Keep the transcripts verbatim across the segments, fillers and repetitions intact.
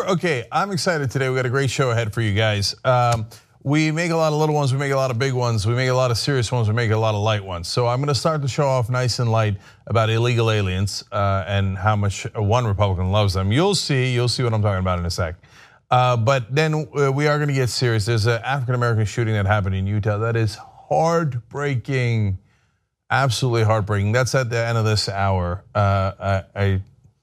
Okay, I'm excited today. We got a great show ahead for you guys. Um, we make a lot of little ones, we make a lot of big ones, we make a lot of serious ones, we make a lot of light ones. So I'm going to start the show off nice and light about illegal aliens uh, and how much one Republican loves them. You'll see, you'll see what I'm talking about in a sec. Uh, but then we are going to get serious. There's an African-American shooting that happened in Utah that is heartbreaking, absolutely heartbreaking. That's at the end of this hour. Uh, I, I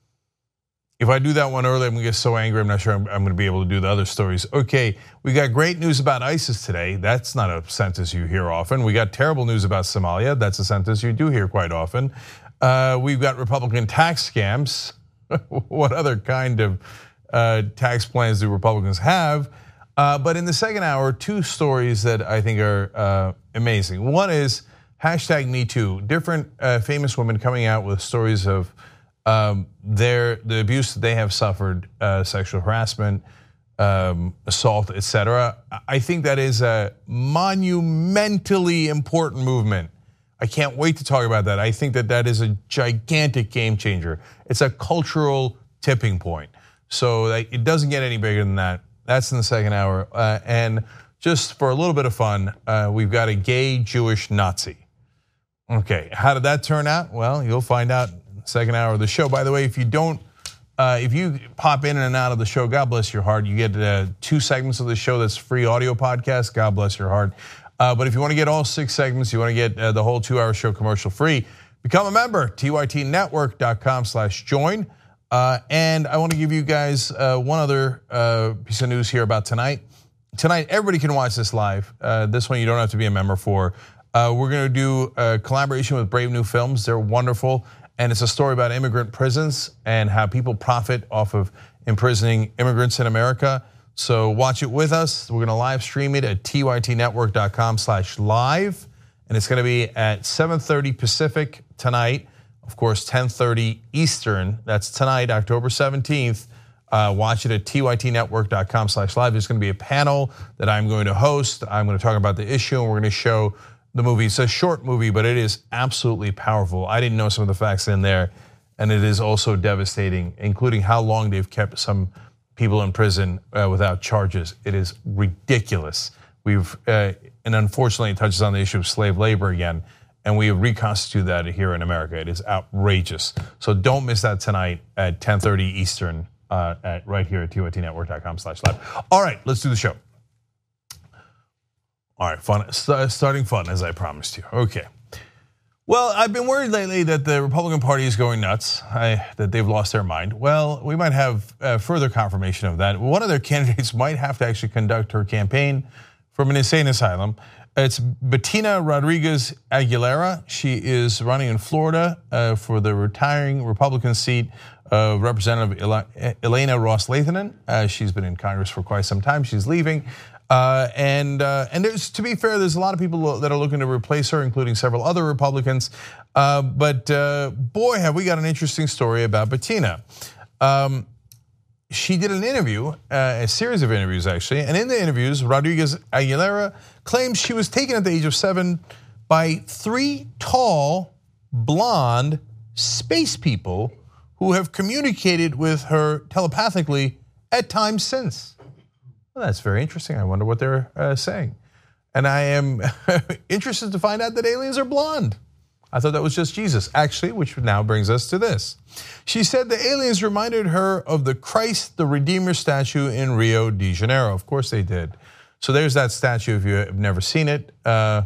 If I do that one early, I'm gonna get so angry, I'm not sure I'm, I'm gonna be able to do the other stories. Okay, we got great news about ISIS today. That's not a sentence you hear often. We got terrible news about Somalia. That's a sentence you do hear quite often. Uh, we've got Republican tax scams. What other kind of uh, tax plans do Republicans have? Uh, but in the second hour, two stories that I think are uh, amazing. One is hashtag Me Too. Different uh, famous women coming out with stories of Um, their the abuse that they have suffered, uh, sexual harassment, um, assault, et cetera. I think that is a monumentally important movement. I can't wait to talk about that. I think that that is a gigantic game changer. It's a cultural tipping point. So it doesn't get any bigger than that. That's in the second hour. Uh, and just for a little bit of fun, uh, we've got a gay Jewish Nazi. Okay, how did that turn out? Well, you'll find out. Second hour of the show. By the way, if you don't, uh, if you pop in and out of the show, God bless your heart. You get uh, two segments of the show that's free audio podcast. God bless your heart. Uh, but if you want to get all six segments, you want to get uh, the whole two-hour show commercial free, become a member. T Y T network dot com slash join. Uh, and I want to give you guys uh, one other uh, piece of news here about tonight. Tonight, everybody can watch this live. Uh, this one you don't have to be a member for. Uh, we're going to do a collaboration with Brave New Films. They're wonderful. And it's a story about immigrant prisons and how people profit off of imprisoning immigrants in America. So watch it with us. We're gonna live stream it at T Y T network dot com slash live. And it's gonna be at seven thirty Pacific tonight. Of course, ten thirty Eastern. That's tonight, October seventeenth. Uh, watch it at T Y T network dot com slash live. There's gonna be a panel that I'm going to host. I'm gonna talk about the issue and we're gonna show the movie. It's a short movie, but it is absolutely powerful. I didn't know some of the facts in there, and it is also devastating, including how long they've kept some people in prison uh, without charges. It is ridiculous. We've, uh, and unfortunately it touches on the issue of slave labor again, and we have reconstituted that here in America. It is outrageous. So don't miss that tonight at ten thirty Eastern, uh, at right here at T Y T network dot com slash live. All right, let's do the show. All right, fun, starting fun as I promised you. Okay. Well, I've been worried lately that the Republican Party is going nuts, I, that they've lost their mind. Well, we might have uh, further confirmation of that. One of their candidates might have to actually conduct her campaign from an insane asylum. It's Bettina Rodriguez Aguilera. She is running in Florida uh, for the retiring Republican seat of Representative Elena Ros-Lehtinen. Uh, she's been in Congress for quite some time. She's leaving. Uh, and uh, and there's, to be fair, there's a lot of people that are looking to replace her, including several other Republicans. Uh, but uh, boy, have we got an interesting story about Bettina. Um, she did an interview, uh, a series of interviews actually, and in the interviews, Rodriguez Aguilera claims she was taken at the age of seven by three tall, blonde space people who have communicated with her telepathically at times since. Well, that's very interesting. I wonder what they're uh, saying. And I am interested to find out that aliens are blonde. I thought that was just Jesus, actually, which now brings us to this. She said the aliens reminded her of the Christ the Redeemer statue in Rio de Janeiro. Of course they did. So there's that statue if you have never seen it. Uh,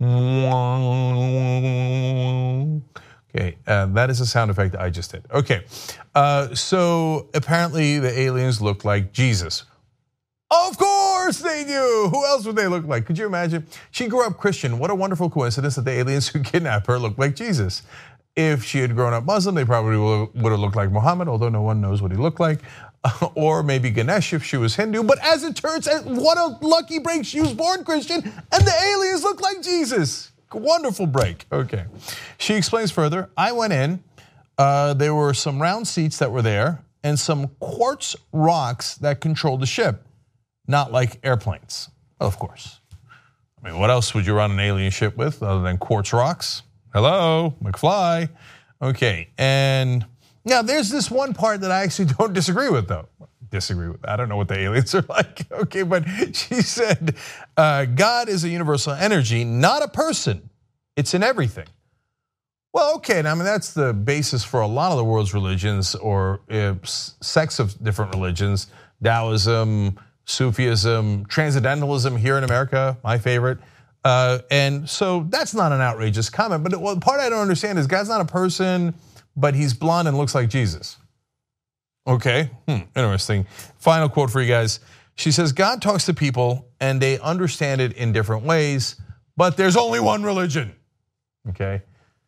okay, uh, that is a sound effect I just did. Okay, uh, so apparently the aliens look like Jesus. Of course they do. Who else would they look like? Could you imagine? She grew up Christian. What a wonderful coincidence that the aliens who kidnapped her looked like Jesus. If she had grown up Muslim, they probably would have looked like Muhammad, although no one knows what he looked like. Or maybe Ganesh if she was Hindu. But as it turns out, what a lucky break. She was born Christian and the aliens look like Jesus. Wonderful break. Okay. She explains further. I went in. Uh, there were some round seats that were there and some quartz rocks that controlled the ship. Not like airplanes, of course. I mean, what else would you run an alien ship with other than quartz rocks? Hello, McFly. Okay, and now there's this one part that I actually don't disagree with though. disagree with that. I don't know what the aliens are like, okay, but she said, uh, God is a universal energy, not a person. It's in everything. Well, okay, and I mean, that's the basis for a lot of the world's religions or uh, sects of different religions, Taoism, Sufism, Transcendentalism here in America, my favorite. Uh, and so that's not an outrageous comment, but well, the part I don't understand is God's not a person, but he's blonde and looks like Jesus. Okay, hmm, interesting. Final quote for you guys. She says, God talks to people and they understand it in different ways, but there's only one religion, okay?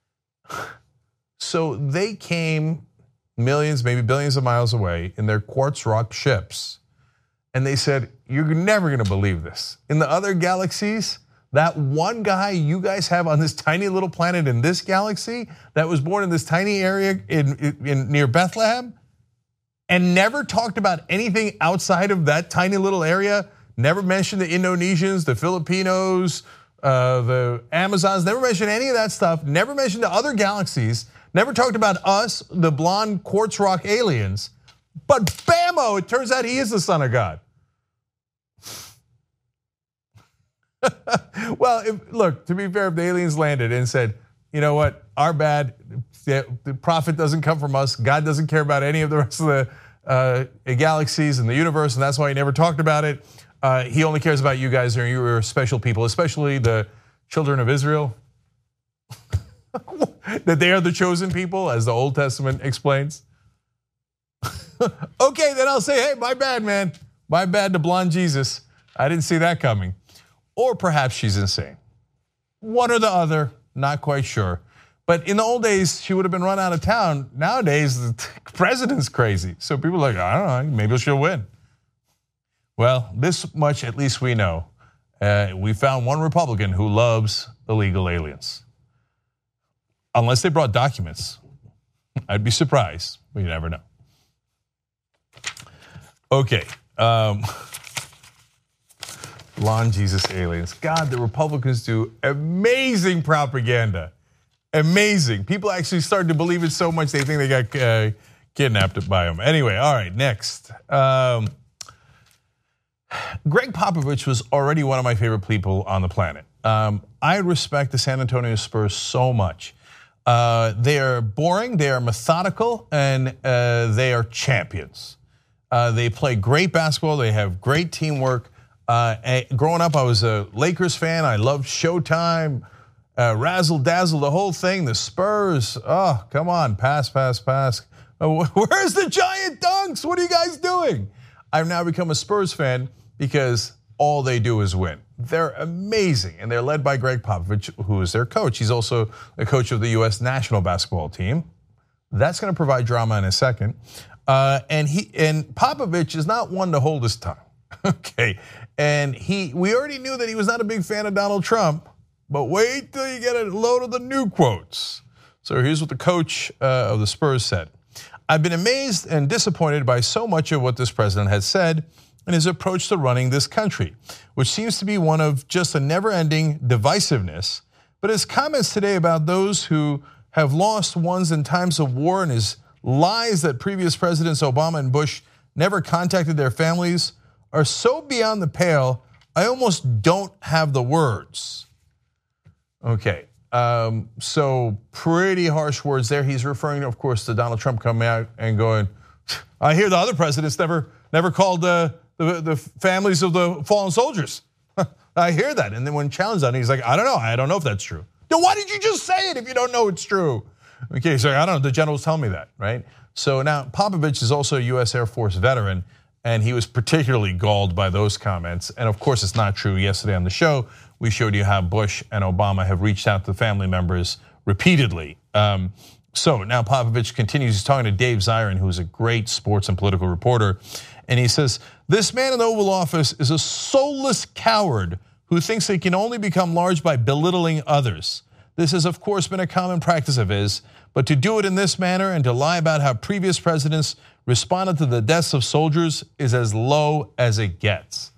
So they came millions, maybe billions of miles away in their quartz rock ships, and they said, you're never gonna believe this. In the other galaxies, that one guy you guys have on this tiny little planet in this galaxy that was born in this tiny area in, in, in near Bethlehem and never talked about anything outside of that tiny little area, never mentioned the Indonesians, the Filipinos, uh, the Amazons, never mentioned any of that stuff, never mentioned the other galaxies, never talked about us, the blonde quartz rock aliens, but bammo, it turns out he is the Son of God. Well, if, look, to be fair, if the aliens landed and said, you know what, our bad, the prophet doesn't come from us, God doesn't care about any of the rest of the uh, galaxies and the universe, and that's why he never talked about it. Uh, he only cares about you guys, and you are special people, especially the children of Israel. That they are the chosen people, as the Old Testament explains. Okay, then I'll say, hey, my bad, man. My bad to blonde Jesus. I didn't see that coming. Or perhaps she's insane. One or the other, not quite sure. But in the old days, she would have been run out of town. Nowadays, the president's crazy. So people are like, I don't know, maybe she'll win. Well, this much at least we know. Uh, we found one Republican who loves illegal aliens. Unless they brought documents. I'd be surprised, but you never know. Okay. Um, Blonde Jesus aliens. God, the Republicans do amazing propaganda. Amazing. People actually started to believe it so much they think they got uh, kidnapped by them. Anyway, all right, next. Um, Greg Popovich was already one of my favorite people on the planet. Um, I respect the San Antonio Spurs so much. Uh, they are boring, they are methodical, and uh, they are champions. Uh, they play great basketball, they have great teamwork. Uh, growing up, I was a Lakers fan. I loved Showtime, uh, Razzle Dazzle, the whole thing. The Spurs, oh, come on, pass, pass, pass. Where's the giant dunks? What are you guys doing? I've now become a Spurs fan because all they do is win. They're amazing, and they're led by Greg Popovich, who is their coach. He's also the coach of the U S national basketball team. That's going to provide drama in a second. Uh, and he and Popovich is not one to hold his tongue. Okay, and he we already knew that he was not a big fan of Donald Trump, but wait till you get a load of the new quotes. So here's what the coach uh, of the Spurs said. I've been amazed and disappointed by so much of what this president has said and his approach to running this country, which seems to be one of just a never-ending divisiveness. But his comments today about those who have lost ones in times of war and his lies that previous presidents Obama and Bush never contacted their families are so beyond the pale, I almost don't have the words. Okay, um, so pretty harsh words there. He's referring, of course, to Donald Trump coming out and going, I hear the other presidents never never called uh, the, the families of the fallen soldiers. I hear that. And then when challenged on it, he's like, I don't know, I don't know if that's true. Then why did you just say it if you don't know it's true? Okay, so I don't know, the generals tell me that, right? So now Popovich is also a U S Air Force veteran, and he was particularly galled by those comments. And of course, it's not true. Yesterday on the show, we showed you how Bush and Obama have reached out to family members repeatedly. Um, so now Popovich continues, he's talking to Dave Zirin, who is a great sports and political reporter. And he says, this man in the Oval Office is a soulless coward who thinks he can only become large by belittling others. This has, of course, been a common practice of his, but to do it in this manner and to lie about how previous presidents responded to the deaths of soldiers is as low as it gets.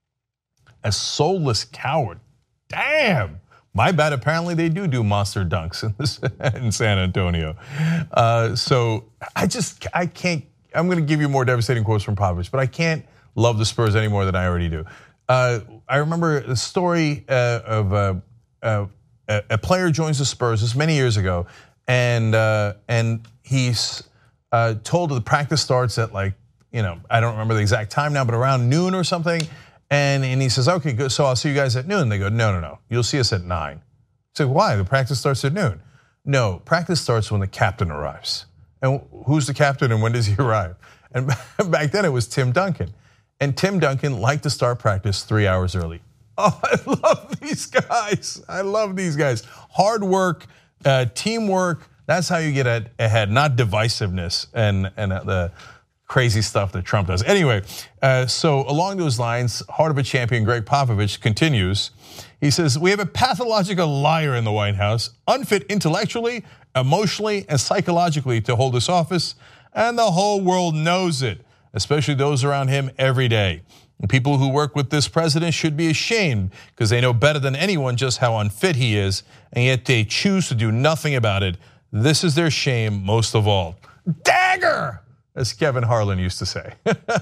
A soulless coward. Damn. My bad, apparently they do do monster dunks in, this, in San Antonio. Uh, so I just, I can't, I'm going to give you more devastating quotes from Popovich, but I can't love the Spurs any more than I already do. Uh, I remember the story uh, of uh, uh, a player joins the Spurs this many years ago, and uh, and he's uh, told that the practice starts at like, you know, I don't remember the exact time now, but around noon or something. And, and he says, okay, good, so I'll see you guys at noon. They go, no, no, no, you'll see us at nine. So why? The practice starts at noon. No, practice starts when the captain arrives. And who's the captain and when does he arrive? And back then it was Tim Duncan. And Tim Duncan liked to start practice three hours early. Oh, I love these guys. I love these guys. Hard work, uh, teamwork, that's how you get ahead, not divisiveness and, and the crazy stuff that Trump does. Anyway, uh, so along those lines, heart of a champion Greg Popovich continues. He says, we have a pathological liar in the White House, unfit intellectually, emotionally, and psychologically to hold this office, and the whole world knows it, especially those around him every day. And people who work with this president should be ashamed because they know better than anyone just how unfit he is, and yet they choose to do nothing about it. This is their shame most of all. Dagger! As Kevin Harlan used to say.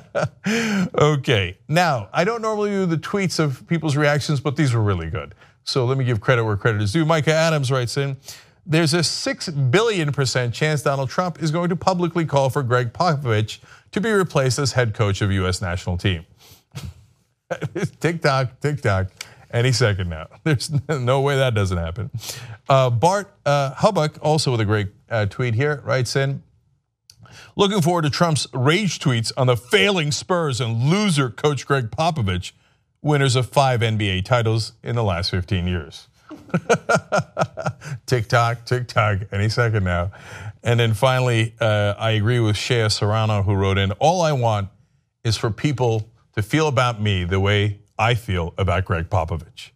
Okay, now, I don't normally do the tweets of people's reactions, but these were really good. So let me give credit where credit is due. Micah Adams writes in, there's a six billion percent chance Donald Trump is going to publicly call for Greg Popovich to be replaced as head coach of U S national team. Tick-tock, tick-tock, any second now. There's no way that doesn't happen. Uh, Bart uh, Hubbuck, also with a great uh, tweet here, writes in, looking forward to Trump's rage tweets on the failing Spurs and loser coach Greg Popovich, winners of five N B A titles in the last fifteen years. Tick-tock, tick-tock, any second now. And then finally, uh, I agree with Shea Serrano, who wrote in, all I want is for people to feel about me the way I feel about Greg Popovich.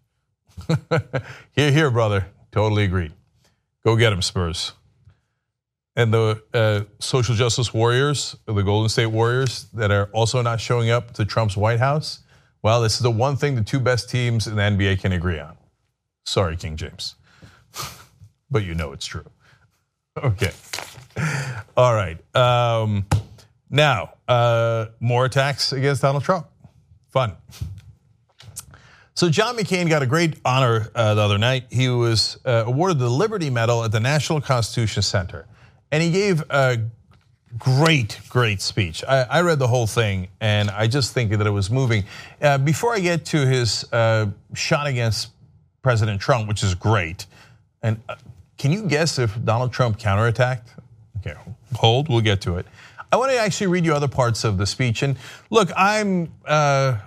Here, here, brother, totally agreed. Go get him, Spurs. And the uh, social justice warriors, the Golden State Warriors, that are also not showing up to Trump's White House, well, this is the one thing the two best teams in the N B A can agree on. Sorry, King James. But you know it's true. Okay. All right. Um, now, uh, more attacks against Donald Trump. Fun. So John McCain got a great honor uh, the other night. He was uh, awarded the Liberty Medal at the National Constitution Center. And he gave a great, great speech. I, I read the whole thing, and I just think that it was moving. Uh, before I get to his uh, shot against President Trump, which is great, and uh, can you guess if Donald Trump counterattacked? Okay, hold, we'll get to it. I want to actually read you other parts of the speech. And look, I'm uh,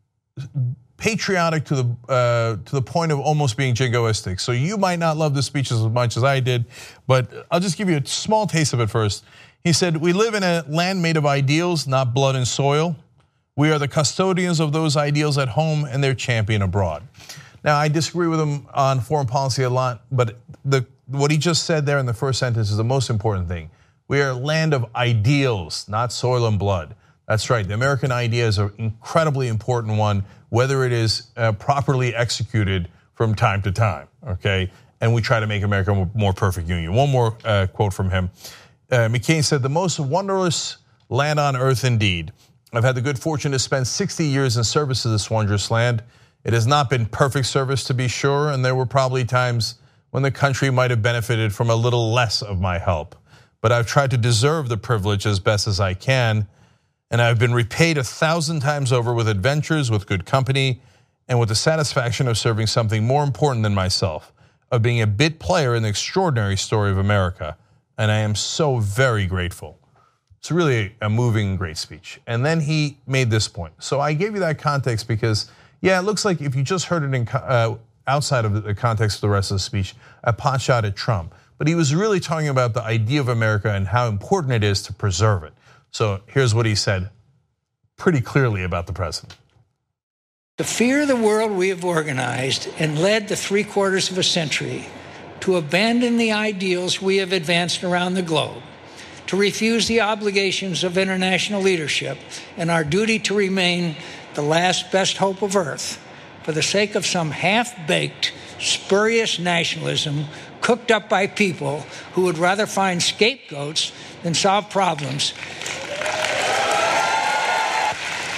patriotic to the uh, to the point of almost being jingoistic. So you might not love the speech as much as I did, but I'll just give you a small taste of it first. He said, we live in a land made of ideals, not blood and soil. We are the custodians of those ideals at home and their champion abroad. Now, I disagree with him on foreign policy a lot, but the what he just said there in the first sentence is the most important thing. We are a land of ideals, not soil and blood. That's right, the American idea is an incredibly important one, whether it is properly executed from time to time, okay? And we try to make America a more perfect union. One more quote from him. McCain said, the most wondrous land on earth indeed. I've had the good fortune to spend sixty years in service to this wondrous land. It has not been perfect service, to be sure, and there were probably times when the country might have benefited from a little less of my help. But I've tried to deserve the privilege as best as I can, and I've been repaid a thousand times over with adventures, with good company, and with the satisfaction of serving something more important than myself, of being a bit player in the extraordinary story of America. And I am so very grateful. It's really a moving, great speech. And then he made this point. So I gave you that context because, yeah, it looks like if you just heard it in, uh, outside of the context of the rest of the speech, a pot shot at Trump. But he was really talking about the idea of America and how important it is to preserve it. So here's what he said pretty clearly about the president. The fear of the world we have organized and led the three quarters of a century to abandon the ideals we have advanced around the globe, to refuse the obligations of international leadership and our duty to remain the last best hope of earth for the sake of some half-baked, spurious nationalism cooked up by people who would rather find scapegoats than solve problems.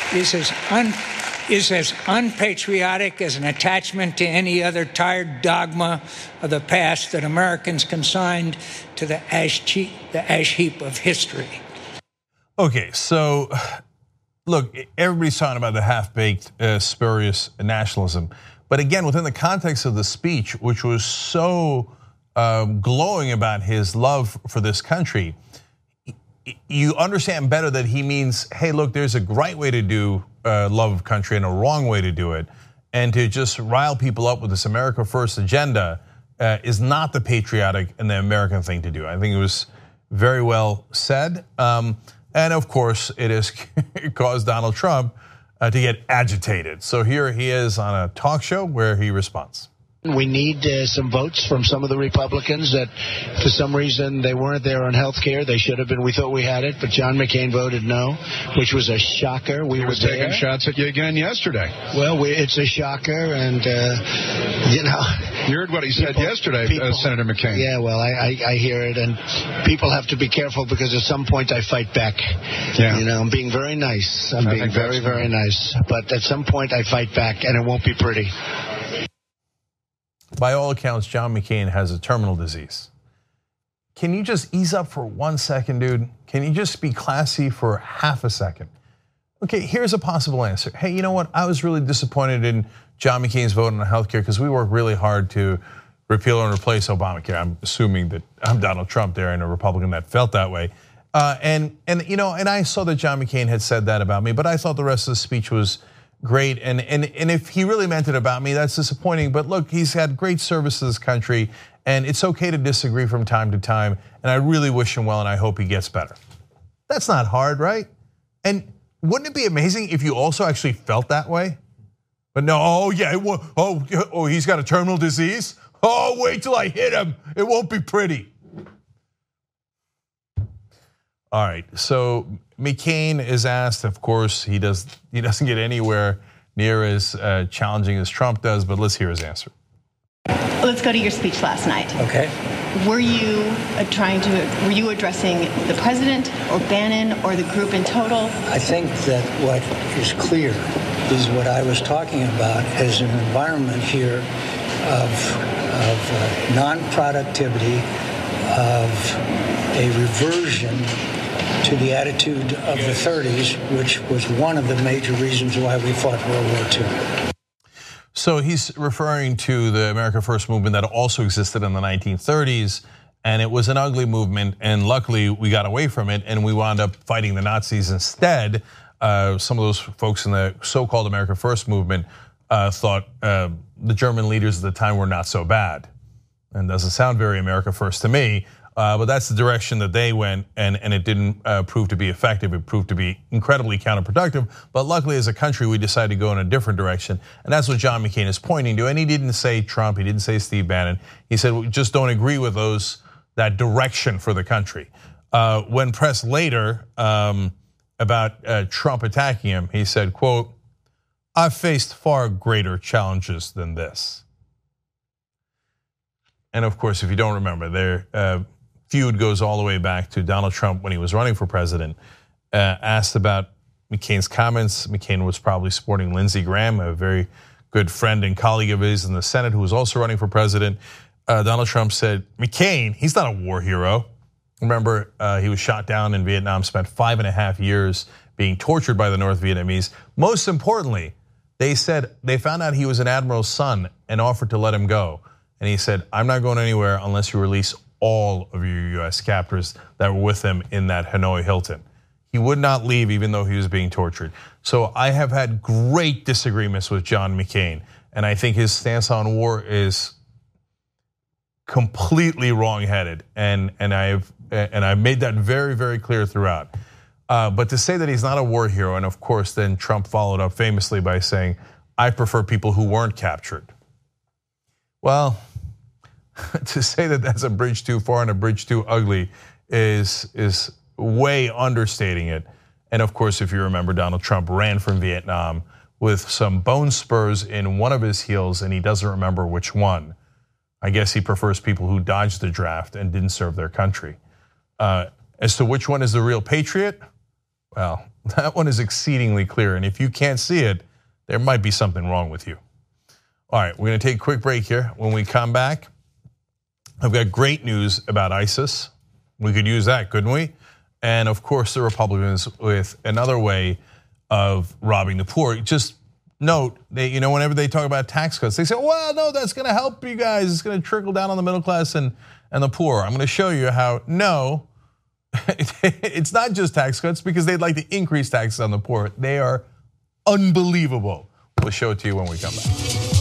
is as un, is as unpatriotic as an attachment to any other tired dogma of the past that Americans consigned to the ash, che- the ash heap of history. Okay, so look, everybody's talking about the half-baked, uh, spurious nationalism. But again, within the context of the speech, which was so um, glowing about his love for this country, you understand better that he means, hey, look, there's a right way to do uh, love of country and a wrong way to do it. And to just rile people up with this America First agenda uh, is not the patriotic and the American thing to do. I think it was very well said. Um, and of course, it has caused Donald Trump uh, to get agitated. So here he is on a talk show where he responds. We need uh, some votes from some of the Republicans that for some reason they weren't there on health care. They should have been. We thought we had it, but John McCain voted no, which was a shocker. We he were was taking there. shots at you again yesterday. Well, we, it's a shocker, and uh, you know. You heard what he said people, yesterday, people, uh, Senator McCain. Yeah, well, I, I, I hear it, and people have to be careful because at some point I fight back. Yeah. You know, I'm being very nice. I'm I being very, very nice. But at some point I fight back, and it won't be pretty. By all accounts, John McCain has a terminal disease. Can you just ease up for one second, dude? Can you just be classy for half a second? Okay, here's a possible answer. Hey, you know what? I was really disappointed in John McCain's vote on healthcare because we worked really hard to repeal and replace Obamacare. I'm assuming that I'm Donald Trump there and a Republican that felt that way. Uh, and and you know, and I saw that John McCain had said that about me, but I thought the rest of the speech was great, and and and if he really meant it about me, that's disappointing. But look, he's had great service to this country, and it's okay to disagree from time to time. And I really wish him well, and I hope he gets better. That's not hard, right? And wouldn't it be amazing if you also actually felt that way? But no, oh yeah, oh oh he's got a terminal disease. Oh, wait till I hit him. It won't be pretty. All right, so McCain is asked, of course, he does he doesn't get anywhere near as uh, challenging as Trump does, but let's hear his answer. Let's go to your speech last night. Okay. Were you uh, trying to were you addressing the president or Bannon or the group in total? I think that what is clear is what I was talking about as an environment here of of uh, non-productivity, of a reversion to the attitude of the thirties, which was one of the major reasons why we fought World War Two. So he's referring to the America First movement that also existed in the nineteen thirties, and it was an ugly movement, and luckily we got away from it, and we wound up fighting the Nazis instead. Uh, some of those folks in the so-called America First movement uh, thought uh, the German leaders at the time were not so bad. And doesn't sound very America First to me. Uh, but that's the direction that they went, and, and it didn't uh, prove to be effective. It proved to be incredibly counterproductive. But luckily, as a country, we decided to go in a different direction, and that's what John McCain is pointing to. And he didn't say Trump, he didn't say Steve Bannon. He said we just don't agree with those that direction for the country. Uh, when pressed later um, about uh, Trump attacking him, he said, "quote I've faced far greater challenges than this." And of course, if you don't remember, there. Uh, feud goes all the way back to Donald Trump when he was running for president. Uh, asked about McCain's comments. McCain was probably supporting Lindsey Graham, a very good friend and colleague of his in the Senate who was also running for president. Uh, Donald Trump said, McCain, he's not a war hero. Remember, uh, he was shot down in Vietnam, spent five and a half years being tortured by the North Vietnamese. Most importantly, they said they found out he was an admiral's son and offered to let him go. And he said, I'm not going anywhere unless you release all of your U S captors that were with him in that Hanoi Hilton. He would not leave even though he was being tortured. So I have had great disagreements with John McCain, and I think his stance on war is completely wrong-headed, and and I've and I've made that very, very clear throughout. Uh, but to say that he's not a war hero, and of course then Trump followed up famously by saying, I prefer people who weren't captured. Well, to say that that's a bridge too far and a bridge too ugly is, is way understating it. And of course, if you remember, Donald Trump ran from Vietnam with some bone spurs in one of his heels, and he doesn't remember which one. I guess he prefers people who dodged the draft and didn't serve their country. Uh, as to which one is the real patriot, well, That one is exceedingly clear. And if you can't see it, there might be something wrong with you. All right, we're gonna take a quick break here. When we come back, I've got great news about ISIS. We could use that, couldn't we? And of course, the Republicans with another way of robbing the poor. Just note, they, you know, whenever they talk about tax cuts, they say, well, no, that's gonna help you guys. It's gonna trickle down on the middle class and, and the poor. I'm gonna show you how, no, it's not just tax cuts because they'd like to increase taxes on the poor. They are unbelievable. We'll show it to you when we come back.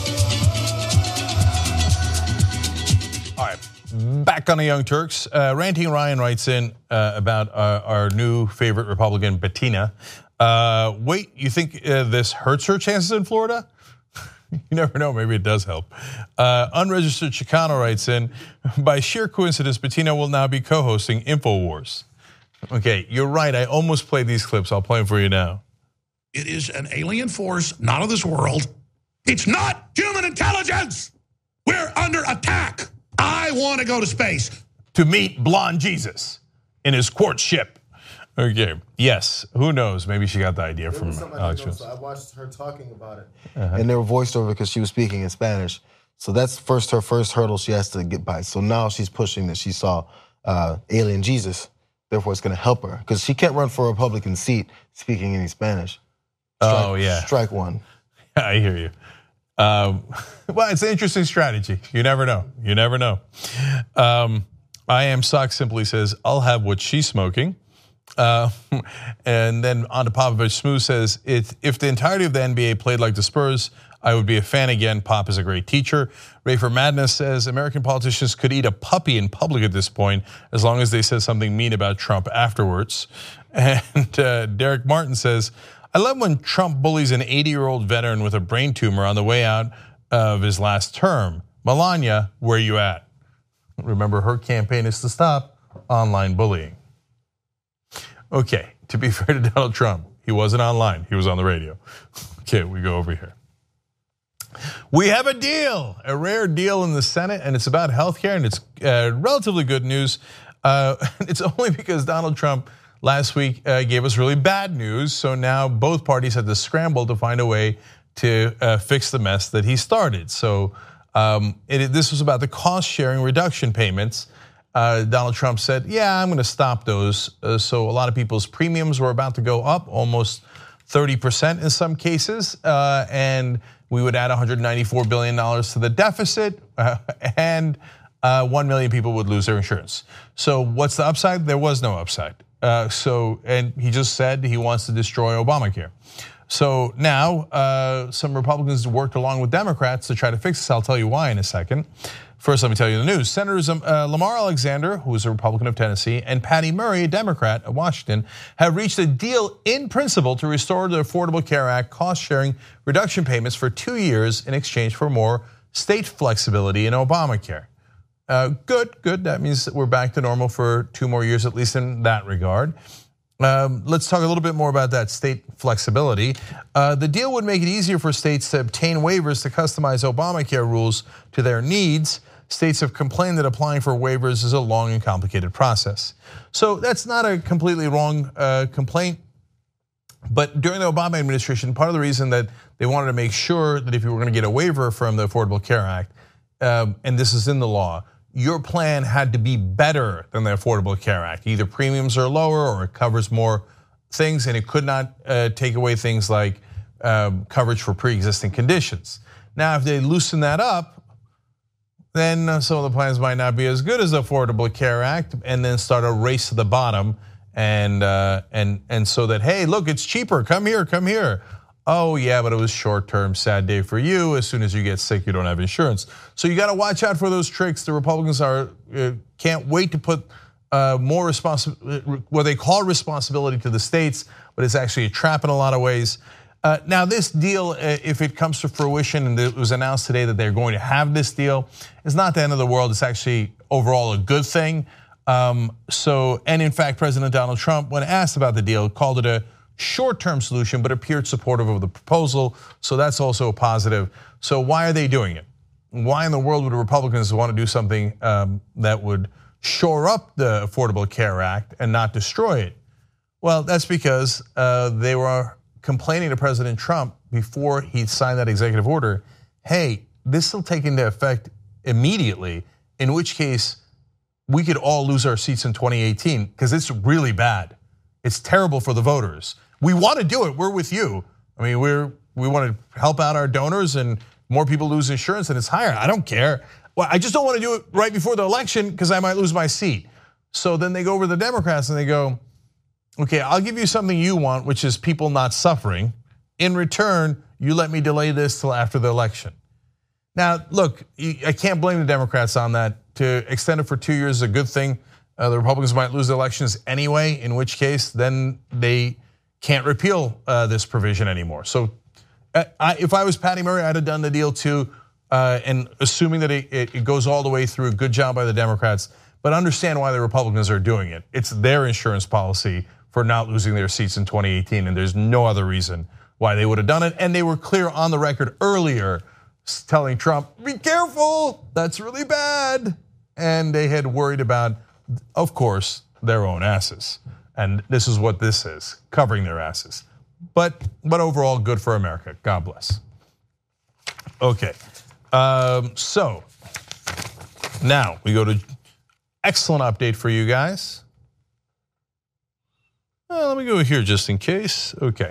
All right. Back on the Young Turks, uh, Ranting Ryan writes in uh, about our, our new favorite Republican, Bettina. Uh, wait, you think uh, this hurts her chances in Florida? You never know, maybe it does help. Uh, unregistered Chicano writes in, by sheer coincidence, Bettina will now be co-hosting InfoWars. Okay, you're right, I almost played these clips, I'll play them for you now. It is an alien force, not of this world. It's not human intelligence. We're under attack. I want to go to space. To meet blonde Jesus in his quartz ship. Okay, yes, who knows? Maybe she got the idea from Alex Jones. I watched her talking about it. Uh-huh. And they were voiced over because she was speaking in Spanish. So that's first her first hurdle she has to get by. So now she's pushing that she saw uh, alien Jesus. Therefore, it's going to help her because she can't run for a Republican seat speaking any Spanish. Strike, oh, yeah. Strike one. I hear you. Um, well, it's an interesting strategy. You never know. You never know. Um, I Am Sock simply says, I'll have what she's smoking. Uh, and then on to Popovich, Smooth says, it, if the entirety of the N B A played like the Spurs, I would be a fan again. Pop is a great teacher. Rayfer Madness says, American politicians could eat a puppy in public at this point, as long as they said something mean about Trump afterwards. And uh, Derek Martin says, I love when Trump bullies an eighty-year-old veteran with a brain tumor on the way out of his last term. Melania, where you at? Remember, her campaign is to stop online bullying. Okay, to be fair to Donald Trump, he wasn't online, he was on the radio. Okay, we go over here. We have a deal, a rare deal in the Senate, and it's about healthcare, and it's uh, relatively good news. Uh, it's only because Donald Trump last week uh, gave us really bad news, so now both parties had to scramble to find a way to uh, fix the mess that he started. So um, it, this was about the cost-sharing reduction payments. Uh, Donald Trump said, yeah, I'm gonna stop those. Uh, so a lot of people's premiums were about to go up, almost thirty percent in some cases, uh, and we would add one hundred ninety-four billion dollars to the deficit, uh, and uh, one million people would lose their insurance. So what's the upside? There was no upside. Uh, so, and he just said he wants to destroy Obamacare. So now, uh, some Republicans worked along with Democrats to try to fix this. I'll tell you why in a second. First, let me tell you the news. Senators uh, Lamar Alexander, who is a Republican of Tennessee, and Patty Murray, a Democrat of Washington, have reached a deal in principle to restore the Affordable Care Act cost-sharing reduction payments for two years in exchange for more state flexibility in Obamacare. Uh, good, good. That means that we're back to normal for two more years, at least in that regard. Um, let's talk a little bit more about that state flexibility. Uh, the deal would make it easier for states to obtain waivers to customize Obamacare rules to their needs. States have complained that applying for waivers is a long and complicated process. So that's not a completely wrong uh, complaint. But during the Obama administration, part of the reason that they wanted to make sure that if you were going to get a waiver from the Affordable Care Act, um, and this is in the law, your plan had to be better than the Affordable Care Act. Either premiums are lower or it covers more things, and it could not uh, take away things like um, coverage for pre-existing conditions. Now, if they loosen that up, then some of the plans might not be as good as the Affordable Care Act, and then start a race to the bottom, and uh, and and so that, hey, look, it's cheaper. Come here, come here. Oh yeah, but it was short term, sad day for you. As soon as you get sick, you don't have insurance. So you got to watch out for those tricks. The Republicans are uh, can't wait to put uh, more responsibility, what they call responsibility to the states, but it's actually a trap in a lot of ways. Uh, now this deal, uh, if it comes to fruition, and it was announced today that they're going to have this deal, is not the end of the world. It's actually overall a good thing. Um, so, and in fact, President Donald Trump, when asked about the deal, called it a short-term solution, but appeared supportive of the proposal. So that's also a positive. So why are they doing it? Why in the world would Republicans want to do something um, that would shore up the Affordable Care Act and not destroy it? Well, that's because uh, they were complaining to President Trump before he signed that executive order, hey, this will take into effect immediately, in which case we could all lose our seats in twenty eighteen because it's really bad. It's terrible for the voters. We want to do it, we're with you. I mean, we're we want to help out our donors and more people lose insurance and it's higher. I don't care. Well, I just don't want to do it right before the election because I might lose my seat. So then they go over to the Democrats and they go, okay, I'll give you something you want, which is people not suffering. In return, you let me delay this till after the election. Now, look, I can't blame the Democrats on that. To extend it for two years is a good thing. Uh, the Republicans might lose the elections anyway, in which case then they can't repeal uh, this provision anymore. So uh, I, if I was Patty Murray, I'd have done the deal too. Uh, and assuming that it, it goes all the way through, good job by the Democrats. But understand why the Republicans are doing it. It's their insurance policy for not losing their seats in twenty eighteen, and there's no other reason why they would have done it. And they were clear on the record earlier telling Trump, be careful, that's really bad. And they had worried about, of course, their own asses. And this is what this is, covering their asses. But, but overall, good for America, God bless. Okay, um, so now we go to excellent update for you guys. Well, let me go here just in case, okay.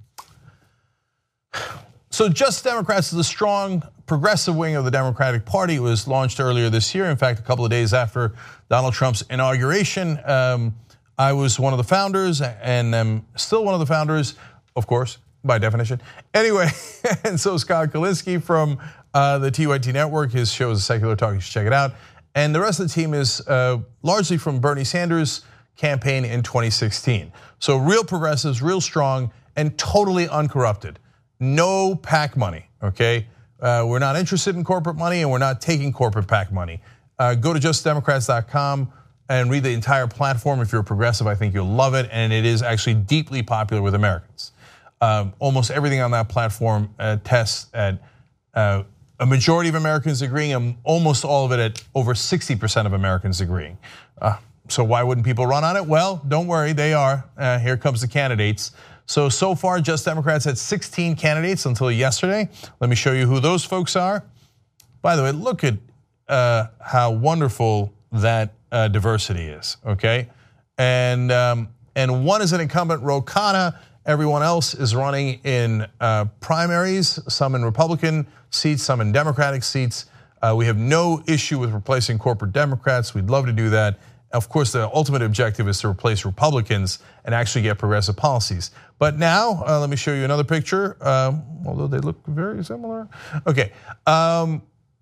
So Just Democrats is a strong progressive wing of the Democratic Party. It was launched earlier this year. In fact, a couple of days after Donald Trump's inauguration, um, I was one of the founders and I'm still one of the founders, of course, by definition. Anyway, and so Scott Kalinsky from uh, the T Y T Network, his show is Secular Talk, you should check it out. And the rest of the team is uh, largely from Bernie Sanders' campaign in twenty sixteen. So real progressives, real strong, and totally uncorrupted. No PAC money, okay? Uh, we're not interested in corporate money and we're not taking corporate PAC money. Uh, go to just democrats dot com and read the entire platform. If you're a progressive, I think you'll love it, and it is actually deeply popular with Americans. Um, almost everything on that platform uh, tests at uh, a majority of Americans agreeing, and almost all of it at over sixty percent of Americans agreeing. Uh, so why wouldn't people run on it? Well, don't worry, they are. Uh, here comes the candidates. So, so far, Just Democrats had sixteen candidates until yesterday. Let me show you who those folks are. By the way, look at uh, how wonderful that uh, diversity is, okay? And um, and one is an incumbent, Ro Khanna. Everyone else is running in uh, primaries, some in Republican seats, some in Democratic seats. Uh, we have no issue with replacing corporate Democrats. We'd love to do that. Of course, the ultimate objective is to replace Republicans and actually get progressive policies. But now, uh, let me show you another picture, um, although they look very similar. Okay, um,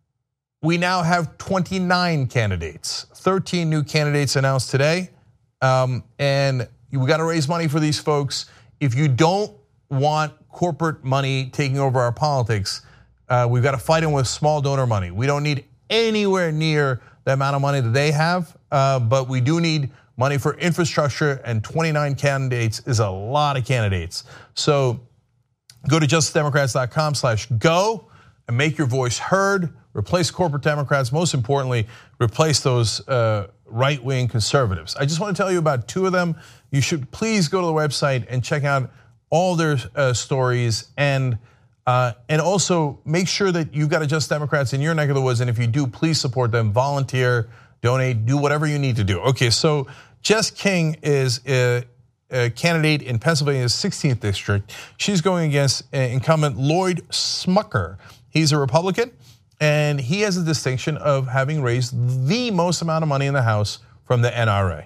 we now have twenty-nine candidates, thirteen new candidates announced today. Um, and we gotta raise money for these folks. If you don't want corporate money taking over our politics, uh, we've gotta fight them with small donor money. We don't need anywhere near the amount of money that they have, uh, but we do need money for infrastructure, and twenty-nine candidates is a lot of candidates. So go to just democrats dot com slash go and make your voice heard, replace corporate Democrats, most importantly, replace those uh, right-wing conservatives. I just want to tell you about two of them. You should please go to the website and check out all their uh, stories, and Uh, and also make sure that you've got a Just Democrats in your neck of the woods, and if you do, please support them, volunteer, donate, do whatever you need to do. Okay, so Jess King is a, a candidate in Pennsylvania's sixteenth district. She's going against incumbent Lloyd Smucker. He's a Republican, and he has the distinction of having raised the most amount of money in the House from the N R A.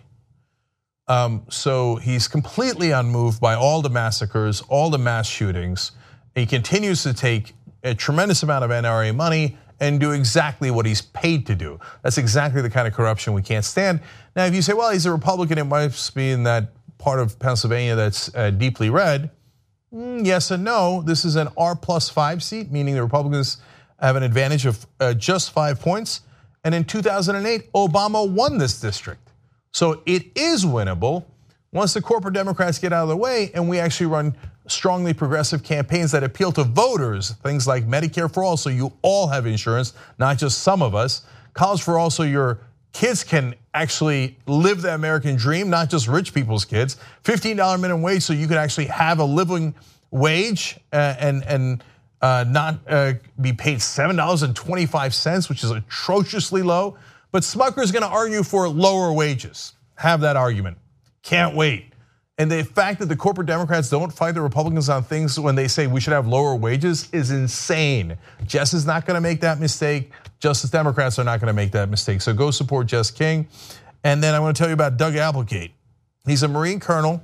Um, so he's completely unmoved by all the massacres, all the mass shootings. He continues to take a tremendous amount of N R A money and do exactly what he's paid to do. That's exactly the kind of corruption we can't stand. Now, if you say, well, he's a Republican, it must be in that part of Pennsylvania that's deeply red. Yes and no. This is an R plus five seat, meaning the Republicans have an advantage of just five points. And in two thousand eight, Obama won this district. So it is winnable once the corporate Democrats get out of the way and we actually run strongly progressive campaigns that appeal to voters, things like Medicare for All, so you all have insurance, not just some of us. College for All, so your kids can actually live the American dream, not just rich people's kids. fifteen dollar minimum wage, so you can actually have a living wage uh, and and uh, not uh, be paid seven dollars and twenty-five cents, which is atrociously low. But Smucker's going to argue for lower wages. Have that argument. Can't wait. And the fact that the corporate Democrats don't fight the Republicans on things when they say we should have lower wages is insane. Jess is not gonna make that mistake. Justice Democrats are not gonna make that mistake. So go support Jess King. And then I wanna tell you about Doug Applegate. He's a Marine colonel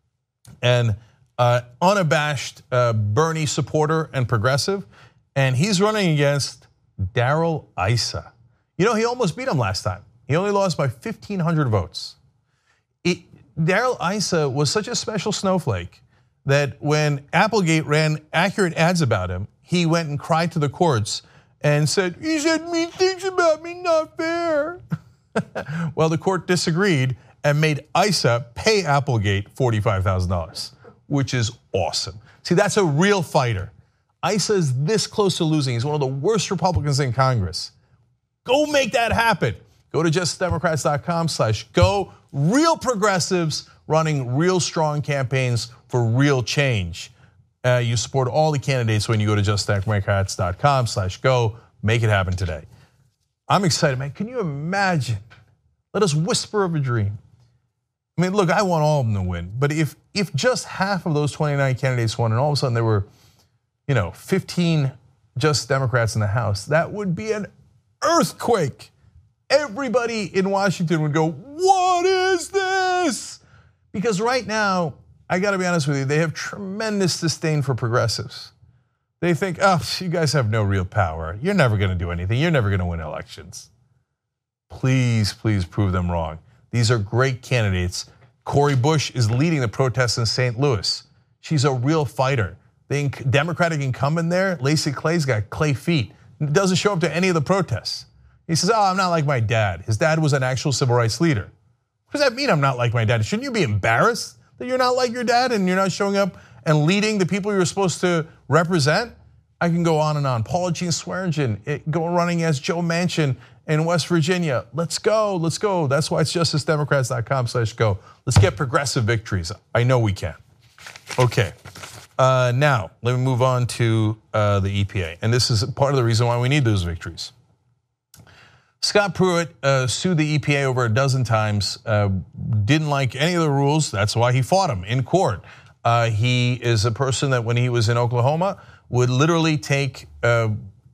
and uh, unabashed uh, Bernie supporter and progressive. And he's running against Darrell Issa. You know, he almost beat him last time. He only lost by fifteen hundred votes. It, Darrell Issa was such a special snowflake that when Applegate ran accurate ads about him, he went and cried to the courts and said, he said mean things about me, not fair. Well, the court disagreed and made Issa pay Applegate forty-five thousand dollars, which is awesome. See, that's a real fighter. Issa is this close to losing. He's one of the worst Republicans in Congress. Go make that happen. Go to justice democrats dot com slash go. Real progressives running real strong campaigns for real change. Uh, you support all the candidates when you go to justice democrats dot com slash go. Make it happen today. I'm excited, man. Can you imagine? Let us whisper of a dream. I mean, look, I want all of them to win, but if if just half of those twenty-nine candidates won, and all of a sudden there were, you know, fifteen just Democrats in the House, that would be an earthquake. Everybody in Washington would go, what is this? Because right now, I gotta be honest with you, they have tremendous disdain for progressives. They think, oh, you guys have no real power. You're never gonna do anything. You're never gonna win elections. Please, please prove them wrong. These are great candidates. Cori Bush is leading the protests in Saint Louis. She's a real fighter. The Democratic incumbent there, Lacey Clay's got clay feet. Doesn't show up to any of the protests. He says, oh, I'm not like my dad. His dad was an actual civil rights leader. What does that mean, I'm not like my dad? Shouldn't you be embarrassed that you're not like your dad and you're not showing up and leading the people you're supposed to represent? I can go on and on. Paula Jean Swearengin, go running as Joe Manchin in West Virginia. Let's go, let's go. That's why it's justice democrats dot com slash go. Let's get progressive victories. I know we can. Okay, uh, now let me move on to uh, the E P A. And this is part of the reason why we need those victories. Scott Pruitt uh, sued the E P A over a dozen times, uh, didn't like any of the rules. That's why he fought him in court. Uh, he is a person that when he was in Oklahoma would literally take uh,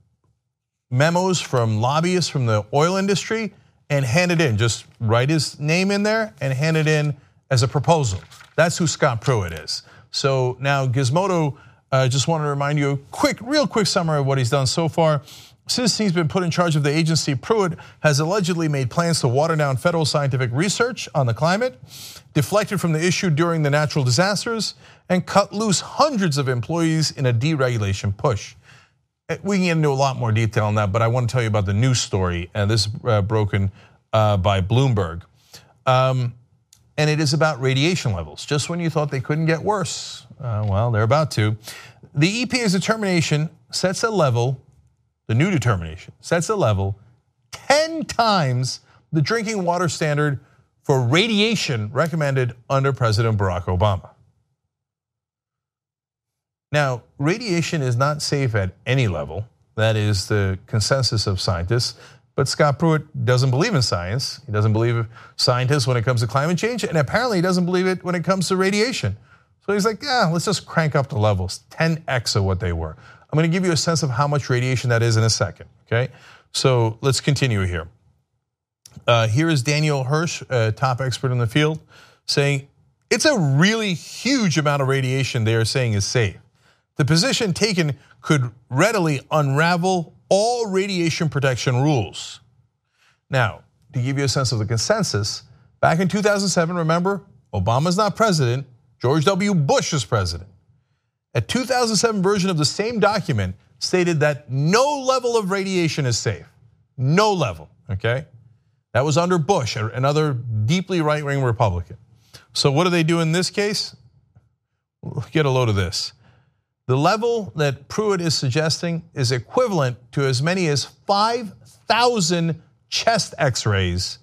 memos from lobbyists from the oil industry and hand it in. Just write his name in there and hand it in as a proposal. That's who Scott Pruitt is. So now Gizmodo uh, just wanted to remind you a quick, real quick summary of what he's done so far. Since he's been put in charge of the agency, Pruitt has allegedly made plans to water down federal scientific research on the climate, deflected from the issue during the natural disasters, and cut loose hundreds of employees in a deregulation push. We can get into a lot more detail on that, but I want to tell you about the news story, and this is broken by Bloomberg. Um, and it is about radiation levels. Just when you thought they couldn't get worse, uh, well, they're about to. The E P A's determination sets a level. The new determination sets a level ten times the drinking water standard for radiation recommended under President Barack Obama. Now, radiation is not safe at any level. That is the consensus of scientists. But Scott Pruitt doesn't believe in science. He doesn't believe in scientists when it comes to climate change, and apparently he doesn't believe it when it comes to radiation. So he's like, yeah, let's just crank up the levels, ten X of what they were. I'm gonna give you a sense of how much radiation that is in a second, okay? So let's continue here. Uh, here is Daniel Hirsch, a top expert in the field, saying it's a really huge amount of radiation they are saying is safe. The position taken could readily unravel all radiation protection rules. Now, to give you a sense of the consensus, back in two thousand seven, remember, Obama's not president, George W. Bush is president. A two thousand seven version of the same document stated that no level of radiation is safe. No level, okay? That was under Bush, another deeply right-wing Republican. So what do they do in this case? Get a load of this. The level that Pruitt is suggesting is equivalent to as many as five thousand chest x-rays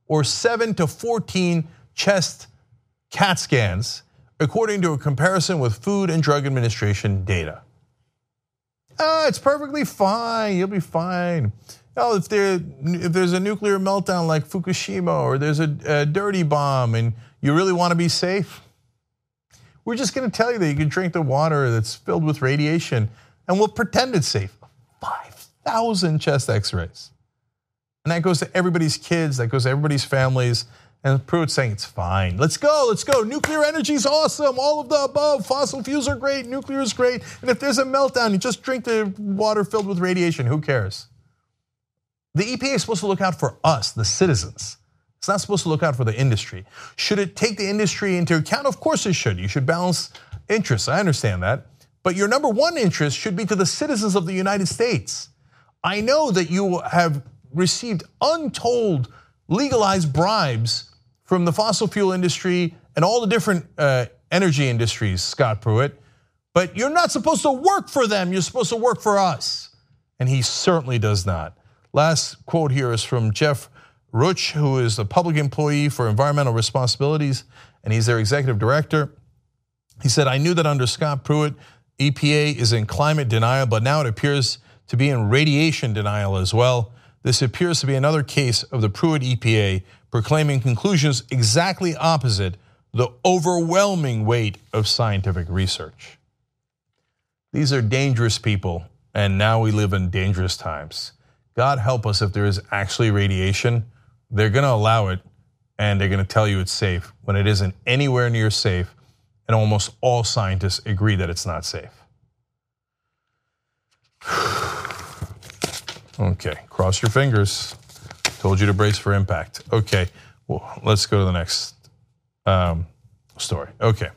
or seven to fourteen chest CAT scans, according to a comparison with Food and Drug Administration data. Ah, it's perfectly fine, you'll be fine. Oh, if, there, if there's a nuclear meltdown like Fukushima, or there's a, a dirty bomb and you really want to be safe, we're just gonna tell you that you can drink the water that's filled with radiation and we'll pretend it's safe. five thousand chest x-rays. And that goes to everybody's kids, that goes to everybody's families, and Pruitt's saying it's fine. Let's go, let's go. Nuclear energy is awesome, all of the above. Fossil fuels are great, nuclear is great. And if there's a meltdown, you just drink the water filled with radiation, who cares? The E P A is supposed to look out for us, the citizens. It's not supposed to look out for the industry. Should it take the industry into account? Of course it should. You should balance interests, I understand that. But your number one interest should be to the citizens of the United States. I know that you have received untold legalized bribes from the fossil fuel industry and all the different uh, energy industries, Scott Pruitt, but you're not supposed to work for them, you're supposed to work for us. And he certainly does not. Last quote here is from Jeff Ruch, who is a public employee for environmental responsibilities, and he's their executive director. He said, I knew that under Scott Pruitt, E P A is in climate denial, but now it appears to be in radiation denial as well. This appears to be another case of the Pruitt E P A proclaiming conclusions exactly opposite the overwhelming weight of scientific research. These are dangerous people, and now we live in dangerous times. God help us if there is actually radiation. They're gonna allow it, and they're gonna tell you it's safe when it isn't anywhere near safe, and almost all scientists agree that it's not safe. Okay, cross your fingers. Told you to brace for impact. Okay, well, let's go to the next um, story. Okay.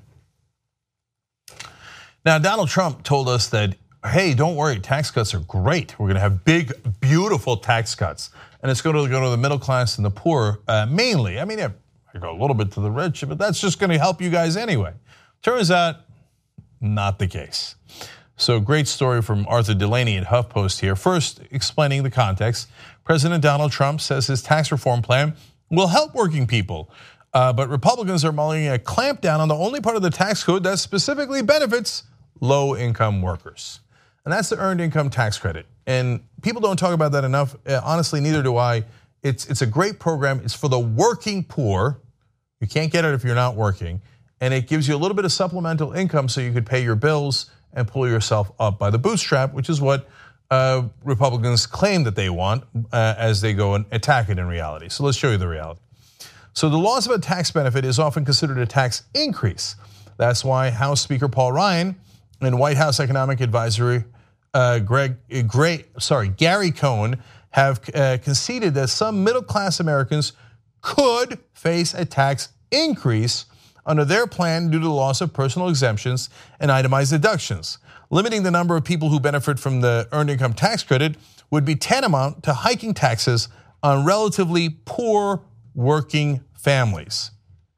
Now, Donald Trump told us that, hey, don't worry, tax cuts are great. We're gonna have big, beautiful tax cuts. And it's gonna go to the middle class and the poor uh, mainly. I mean, I go a little bit to the rich, but that's just gonna help you guys anyway. Turns out, not the case. So great story from Arthur Delaney at HuffPost here. First, explaining the context, President Donald Trump says his tax reform plan will help working people. Uh, but Republicans are mulling a clampdown on the only part of the tax code that specifically benefits low-income workers. And that's the earned income tax credit. And people don't talk about that enough. Honestly, neither do I. It's, it's a great program. It's for the working poor. You can't get it if you're not working. And it gives you a little bit of supplemental income so you could pay your bills and pull yourself up by the bootstrap, which is what uh, Republicans claim that they want uh, as they go and attack it in reality. So let's show you the reality. So the loss of a tax benefit is often considered a tax increase. That's why House Speaker Paul Ryan and White House Economic Advisor uh, Greg, Gray, sorry, Gary Cohn have uh, conceded that some middle-class Americans could face a tax increase under their plan due to the loss of personal exemptions and itemized deductions. Limiting the number of people who benefit from the earned income tax credit would be tantamount to hiking taxes on relatively poor working families.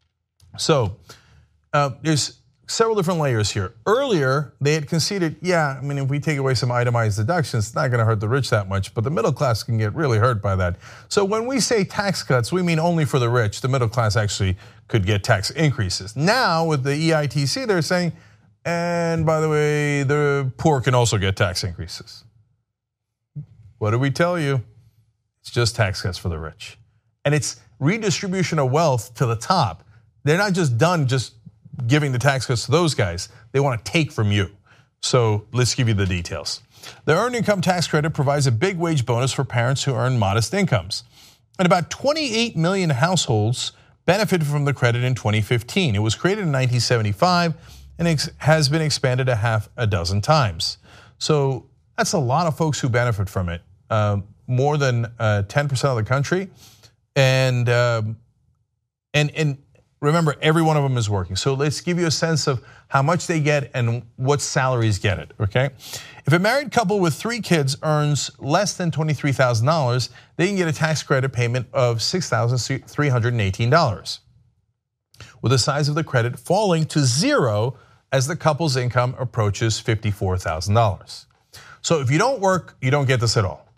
So uh, there's several different layers here. Earlier, they had conceded, yeah, I mean, if we take away some itemized deductions, it's not gonna hurt the rich that much, but the middle class can get really hurt by that. So when we say tax cuts, we mean only for the rich. The middle class actually could get tax increases. Now with the E I T C, they're saying, and by the way, the poor can also get tax increases. What do we tell you? It's just tax cuts for the rich. And it's redistribution of wealth to the top. They're not just done just giving the tax cuts to those guys. They want to take from you. So let's give you the details. The earned income tax credit provides a big wage bonus for parents who earn modest incomes. And about twenty-eight million households benefited from the credit in twenty fifteen. It was created in nineteen seventy-five and has been expanded a half a dozen times. So that's a lot of folks who benefit from it, uh, more than uh, ten percent of the country. And, um, and, and remember, every one of them is working. So let's give you a sense of how much they get and what salaries get it, okay? If a married couple with three kids earns less than twenty-three thousand dollars, they can get a tax credit payment of six thousand three hundred eighteen dollars, with the size of the credit falling to zero as the couple's income approaches fifty-four thousand dollars. So if you don't work, you don't get this at all.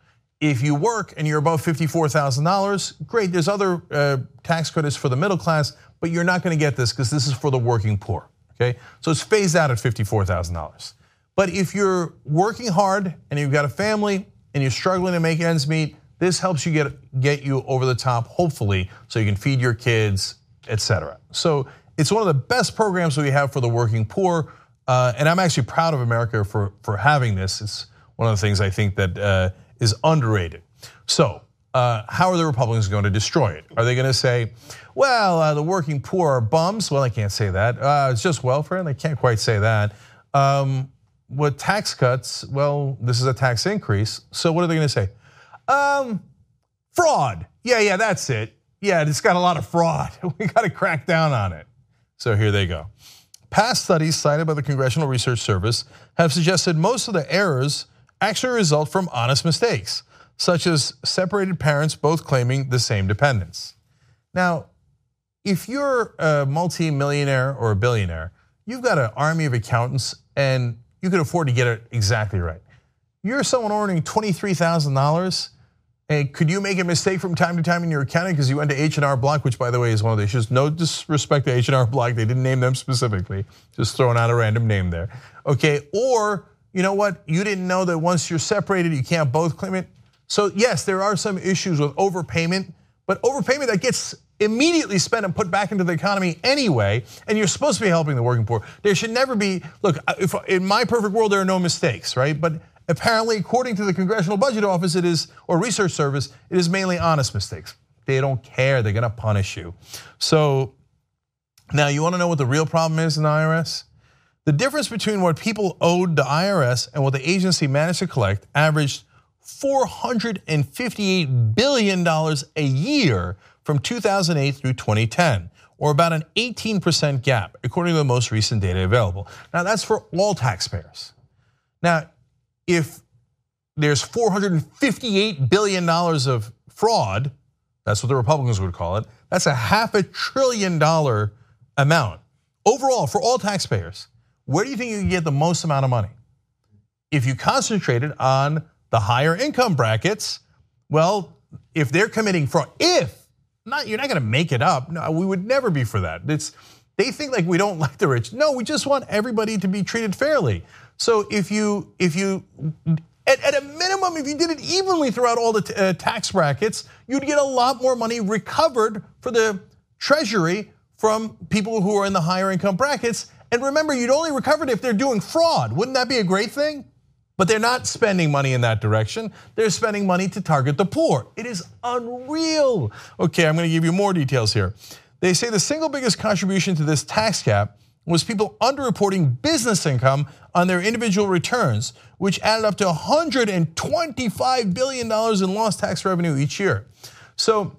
If you work and you're above fifty-four thousand dollars, great, there's other uh, tax credits for the middle class, but you're not gonna get this because this is for the working poor, okay? So it's phased out at fifty-four thousand dollars. But if you're working hard and you've got a family and you're struggling to make ends meet, this helps you get, get you over the top, hopefully, so you can feed your kids, et cetera. So it's one of the best programs we have for the working poor, uh, and I'm actually proud of America for, for having this. It's one of the things I think that uh, is underrated. So uh, how are the Republicans going to destroy it? Are they going to say, well, uh, the working poor are bums? Well, I can't say that. Uh, it's just welfare, and they can't quite say that. Um, with tax cuts, well, this is a tax increase, so what are they going to say? Um, fraud. Yeah, yeah, that's it. Yeah, it's got a lot of fraud. We got to crack down on it. So here they go. Past studies cited by the Congressional Research Service have suggested most of the errors actually result from honest mistakes, such as separated parents both claiming the same dependents. Now, if you're a multi-millionaire or a billionaire, you've got an army of accountants and you can afford to get it exactly right. You're someone earning twenty-three thousand dollars, and could you make a mistake from time to time in your accounting because you went to H and R Block, which by the way is one of the issues. No disrespect to H and R Block, they didn't name them specifically, just throwing out a random name there. Okay, or you know what, you didn't know that once you're separated, you can't both claim it. So yes, there are some issues with overpayment, but overpayment that gets immediately spent and put back into the economy anyway, and you're supposed to be helping the working poor. There should never be, look, if in my perfect world, there are no mistakes, right? But apparently, according to the Congressional Budget Office, it is, or Research Service, it is mainly honest mistakes. They don't care, they're gonna punish you. So now you wanna know what the real problem is in the I R S? The difference between what people owed the I R S and what the agency managed to collect averaged four hundred fifty-eight billion dollars a year from two thousand eight through twenty ten, or about an eighteen percent gap, according to the most recent data available. Now that's for all taxpayers. Now, if there's four hundred fifty-eight billion dollars of fraud, that's what the Republicans would call it, that's a half a trillion dollar amount. Overall, for all taxpayers, where do you think you can get the most amount of money? If you concentrated on the higher income brackets, well, if they're committing fraud, if, not, you're not gonna make it up, no, we would never be for that. It's, they think like we don't like the rich. No, we just want everybody to be treated fairly. So if you, if you, at, at a minimum, if you did it evenly throughout all the uh, tax brackets, you'd get a lot more money recovered for the Treasury from people who are in the higher income brackets. And remember, you'd only recover it if they're doing fraud. Wouldn't that be a great thing? But they're not spending money in that direction. They're spending money to target the poor. It is unreal. Okay, I'm gonna give you more details here. They say the single biggest contribution to this tax cap was people underreporting business income on their individual returns, which added up to one hundred twenty-five billion dollars in lost tax revenue each year. So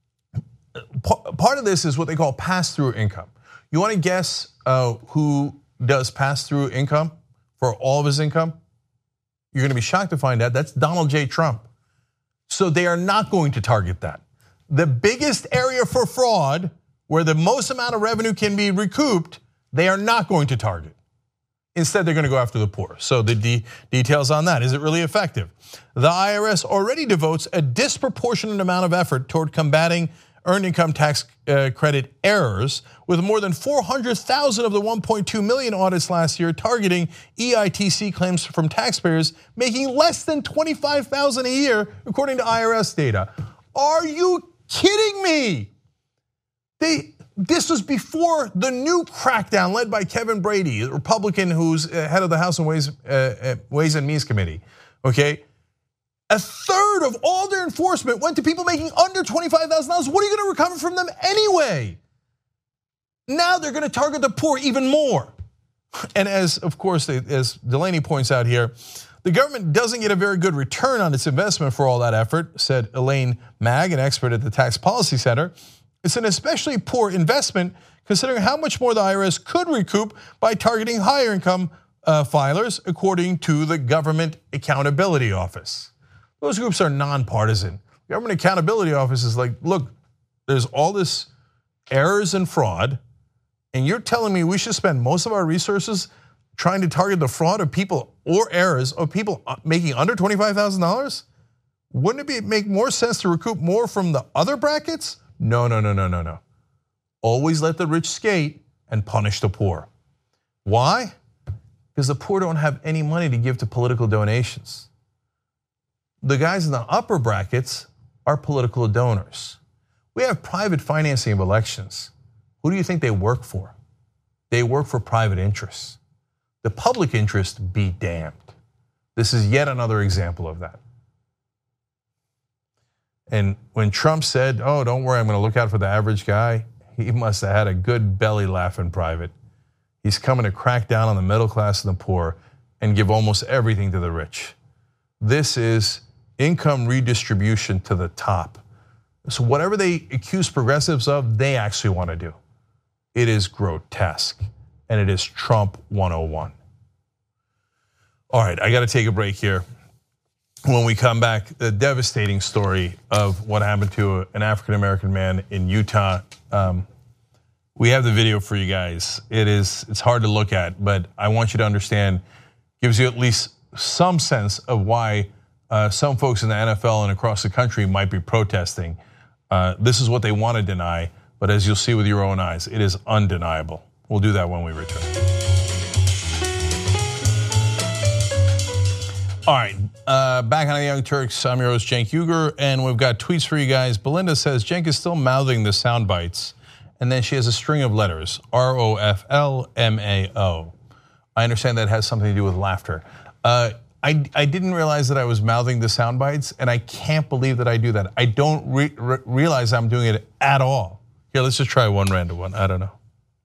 part of this is what they call pass-through income. You wanna guess uh, who does pass-through income for all of his income? You're gonna be shocked to find out that's Donald J. Trump. So they are not going to target that. The biggest area for fraud, where the most amount of revenue can be recouped, they are not going to target. Instead, they're gonna go after the poor. So the de details on that, is it really effective? The I R S already devotes a disproportionate amount of effort toward combating earned income tax credit errors, with more than four hundred thousand of the one point two million audits last year targeting E I T C claims from taxpayers making less than twenty-five thousand dollars a year, according to I R S data. Are you kidding me? They, this was before the new crackdown led by Kevin Brady, a Republican who's head of the House and Ways, uh, Ways and Means Committee, okay? A third of all their enforcement went to people making under twenty-five thousand dollars. What are you gonna recover from them anyway? Now they're gonna target the poor even more. And as, of course, as Delaney points out here, the government doesn't get a very good return on its investment for all that effort, said Elaine Mag, an expert at the Tax Policy Center. It's an especially poor investment considering how much more the I R S could recoup by targeting higher income uh, filers, according to the Government Accountability Office. Those groups are nonpartisan. Government Accountability Office is like, look, there's all this errors and fraud, and you're telling me we should spend most of our resources trying to target the fraud of people or errors of people making under twenty-five thousand dollars? Wouldn't it be, make more sense to recoup more from the other brackets? No, no, no, no, no, no. Always let the rich skate and punish the poor. Why? Because the poor don't have any money to give to political donations. The guys in the upper brackets are political donors. We have private financing of elections. Who do you think they work for? They work for private interests. The public interest be damned. This is yet another example of that. And when Trump said, oh, don't worry, I'm going to look out for the average guy, he must have had a good belly laugh in private. He's coming to crack down on the middle class and the poor and give almost everything to the rich. This is income redistribution to the top. So whatever they accuse progressives of, they actually want to do. It is grotesque, and it is Trump one oh one. All right, I got to take a break here. When we come back, the devastating story of what happened to an African-American man in Utah. Um, we have the video for you guys. It is, it's hard to look at, but I want you to understand, gives you at least some sense of why uh, some folks in the N F L and across the country might be protesting. Uh, this is what they want to deny, but as you'll see with your own eyes, it is undeniable. We'll do that when we return. All right, uh, back on the Young Turks, I'm your host, Cenk Uygur, and we've got tweets for you guys. Belinda says, Cenk is still mouthing the sound bites, and then she has a string of letters, R O F L M A O. I understand that has something to do with laughter. Uh, I, I didn't realize that I was mouthing the sound bites, and I can't believe that I do that. I don't re re realize I'm doing it at all. Here, let's just try one random one. I don't know.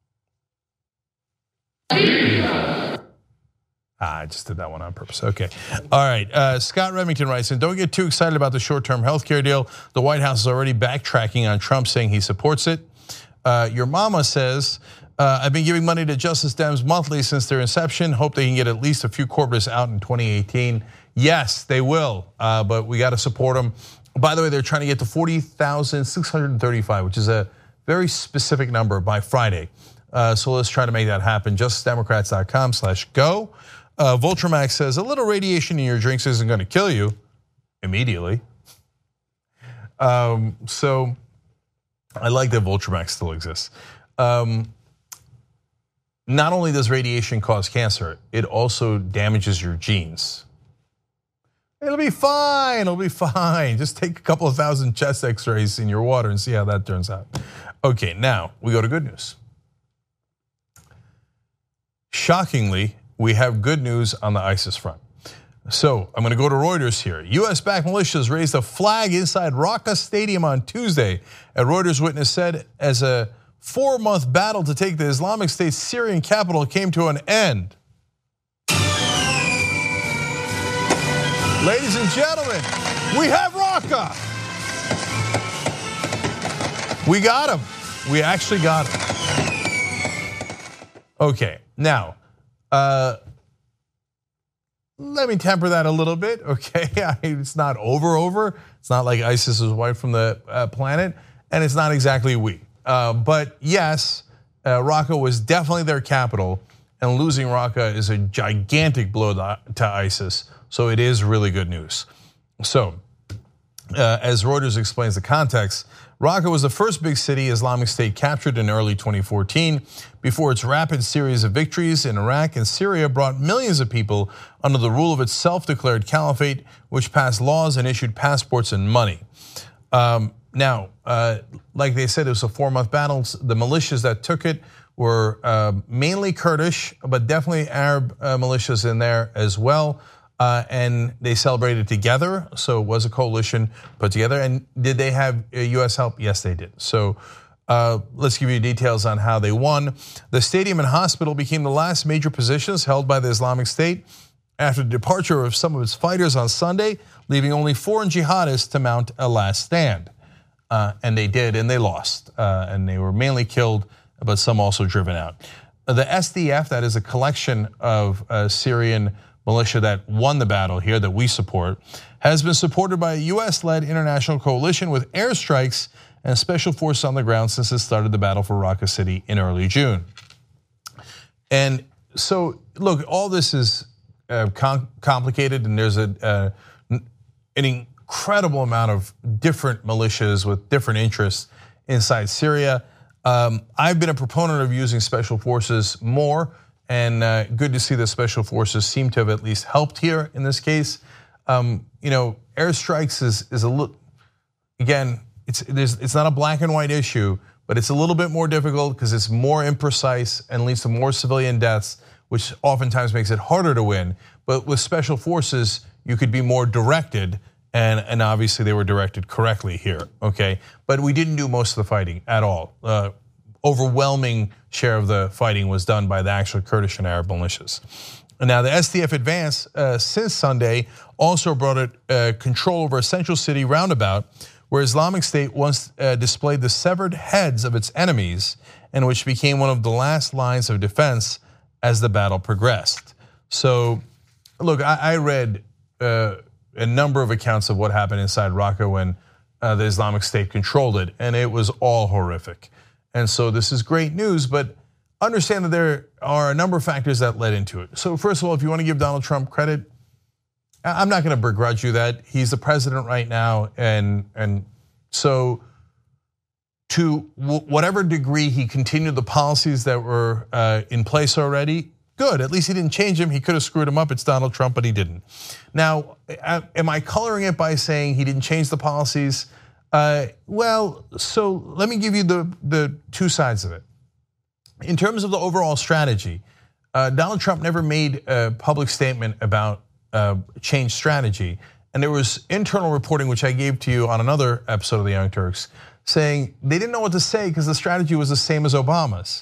Ah, I just did that one on purpose. Okay. All right. Uh, Scott Remington writes, and don't get too excited about the short-term health care deal. The White House is already backtracking on Trump, saying he supports it. Uh, your mama says, uh, I've been giving money to Justice Dems monthly since their inception. Hope they can get at least a few corpus out in twenty eighteen. Yes, they will, uh, but we got to support them. By the way, they're trying to get to forty thousand six hundred thirty-five, which is a very specific number by Friday. Uh, so let's try to make that happen. justice democrats dot com slash go. Uh, Voltramax says, a little radiation in your drinks isn't going to kill you immediately. Um, so I like that Voltramax still exists. Um, not only does radiation cause cancer, it also damages your genes. It'll be fine, it'll be fine. Just take a couple of thousand chest x-rays in your water and see how that turns out. Okay, now we go to good news. Shockingly, we have good news on the ISIS front. So I'm going to go to Reuters here. U S-backed militias raised a flag inside Raqqa Stadium on Tuesday. A Reuters witness said as a four-month battle to take the Islamic State's Syrian capital came to an end. Ladies and gentlemen, we have Raqqa. We got him. We actually got him. Okay, now, Uh, let me temper that a little bit, okay? It's not over, over. It's not like ISIS is wiped from the planet, and it's not exactly we. Uh, but yes, uh, Raqqa was definitely their capital, and losing Raqqa is a gigantic blow to ISIS, so it is really good news. So, uh, as Reuters explains the context, Raqqa was the first big city Islamic State captured in early twenty fourteen before its rapid series of victories in Iraq and Syria brought millions of people under the rule of its self-declared caliphate, which passed laws and issued passports and money. Um, now, uh, like they said, it was a four-month battle. The militias that took it were uh, mainly Kurdish, but definitely Arab uh, militias in there as well. Uh, and they celebrated together, so it was a coalition put together. And did they have U S help? Yes, they did. So uh, let's give you details on how they won. The stadium and hospital became the last major positions held by the Islamic State after the departure of some of its fighters on Sunday, leaving only foreign jihadists to mount a last stand. Uh, and they did, and they lost. Uh, and they were mainly killed, but some also driven out. The S D F, that is a collection of uh, Syrian militia that won the battle here that we support, has been supported by a U S-led international coalition with airstrikes and special forces on the ground since it started the battle for Raqqa City in early June. And so, look, all this is uh, com complicated, and there's a uh, an incredible amount of different militias with different interests inside Syria. Um, I've been a proponent of using special forces more, and uh, good to see the special forces seem to have at least helped here in this case. Um, you know, airstrikes is is a little, again, it's there's it's not a black and white issue, but it's a little bit more difficult because it's more imprecise and leads to more civilian deaths, which oftentimes makes it harder to win. But with special forces, you could be more directed, and, and obviously they were directed correctly here, okay? But we didn't do most of the fighting at all. Uh, overwhelming share of the fighting was done by the actual Kurdish and Arab militias. And now the S D F advance uh, since Sunday also brought it uh, control over a central city roundabout where Islamic State once uh, displayed the severed heads of its enemies and which became one of the last lines of defense as the battle progressed. So, look, I, I read uh, a number of accounts of what happened inside Raqqa when uh, the Islamic State controlled it, and it was all horrific. And so this is great news, but understand that there are a number of factors that led into it. So first of all, if you want to give Donald Trump credit, I'm not going to begrudge you that. He's the president right now, and and so to whatever degree he continued the policies that were uh, in place already, good. At least he didn't change them. He could have screwed him up. It's Donald Trump, but he didn't. Now, am I coloring it by saying he didn't change the policies? Uh, well, so let me give you the, the two sides of it. In terms of the overall strategy, uh, Donald Trump never made a public statement about uh, change strategy. And there was internal reporting, which I gave to you on another episode of the Young Turks, saying they didn't know what to say because the strategy was the same as Obama's.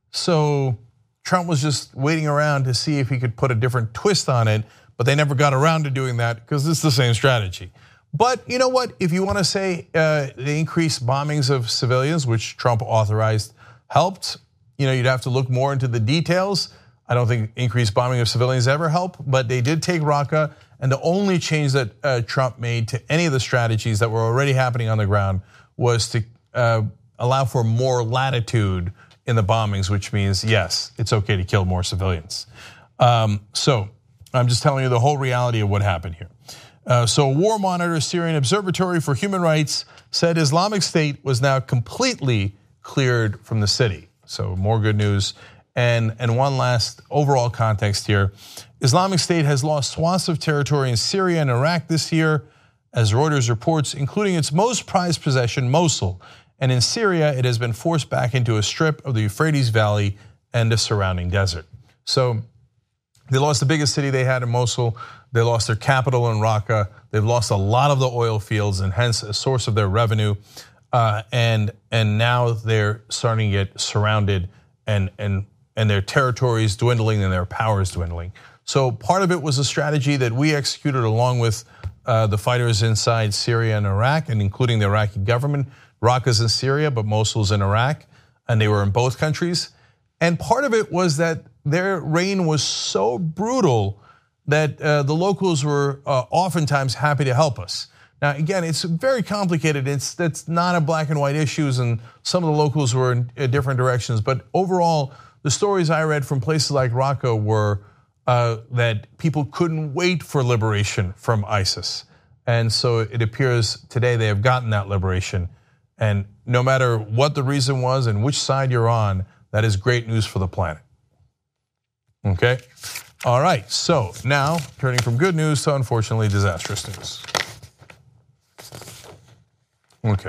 So Trump was just waiting around to see if he could put a different twist on it, but they never got around to doing that because it's the same strategy. But you know what? If you want to say uh, the increased bombings of civilians, which Trump authorized, helped, you know, you'd have to look more into the details. I don't think increased bombing of civilians ever helped, but they did take Raqqa, and the only change that uh, Trump made to any of the strategies that were already happening on the ground was to uh, allow for more latitude in the bombings, which means, yes, it's okay to kill more civilians. Um, so I'm just telling you the whole reality of what happened here. Uh, so War Monitor, Syrian Observatory for Human Rights, said Islamic State was now completely cleared from the city. So more good news. And, and one last overall context here. Islamic State has lost swaths of territory in Syria and Iraq this year, as Reuters reports, including its most prized possession, Mosul. And in Syria, it has been forced back into a strip of the Euphrates Valley and the surrounding desert. So they lost the biggest city they had in Mosul. They lost their capital in Raqqa. They've lost a lot of the oil fields and hence a source of their revenue. Uh, and and now they're starting to get surrounded, and and and their territory is dwindling and their power is dwindling. So part of it was a strategy that we executed along with uh, the fighters inside Syria and Iraq, and including the Iraqi government. Raqqa's in Syria, but Mosul's in Iraq, and they were in both countries. And part of it was that their reign was so brutal that uh, the locals were uh, oftentimes happy to help us. Now, again, it's very complicated. It's that's not a black and white issues, and some of the locals were in different directions. But overall, the stories I read from places like Raqqa were uh, that people couldn't wait for liberation from ISIS. And so it appears today they have gotten that liberation. And no matter what the reason was and which side you're on, that is great news for the planet. Okay? All right, so now turning from good news to unfortunately disastrous news. Okay.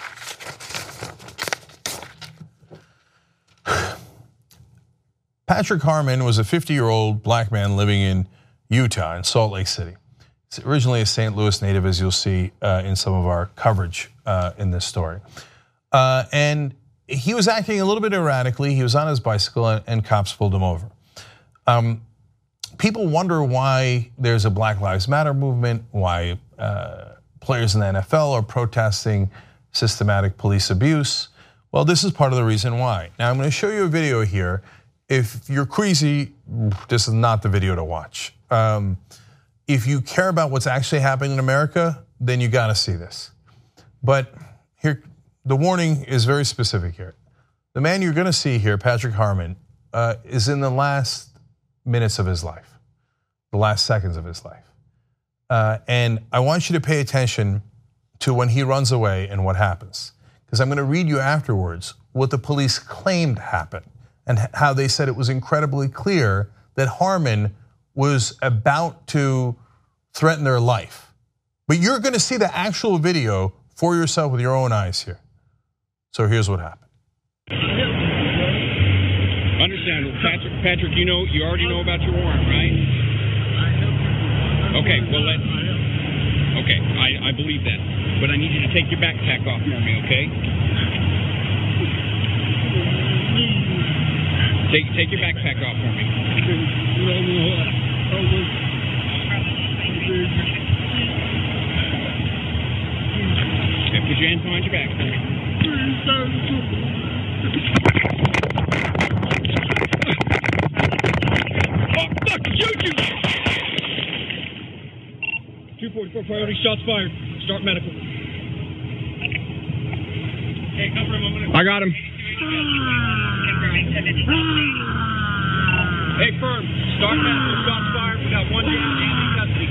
Patrick Harmon was a fifty-year-old black man living in Utah, in Salt Lake City. He's originally a Saint Louis native, as you'll see uh, in some of our coverage uh, in this story. Uh, and he was acting a little bit erratically. He was on his bicycle, and, and cops pulled him over. Um, people wonder why there's a Black Lives Matter movement, why uh, players in the N F L are protesting systematic police abuse. Well, this is part of the reason why. Now, I'm going to show you a video here. If you're crazy, this is not the video to watch. Um, if you care about what's actually happening in America, then you got to see this. But here, the warning is very specific here. The man you're going to see here, Patrick Harmon, uh, is in the last minutes of his life, the last seconds of his life. Uh, and I want you to pay attention to when he runs away and what happens. Because I'm going to read you afterwards what the police claimed happened and how they said it was incredibly clear that Harmon was about to threaten their life. But you're going to see the actual video for yourself with your own eyes here. So here's what happened. Understandable. Patrick, Patrick, you know, you already know about your warrant, right? Okay, well, let's, okay, I, I believe that. But I need you to take your backpack off for me, okay? Take, take your backpack off for me. Okay, put your hands behind your back for me. Oh, fuck, shoot you! two forty-four priority, shots fired. Start medical. Okay, cover him. I'm gonna... I got him. Hey, firm. Start medical. Shots fired. We got one down and in custody.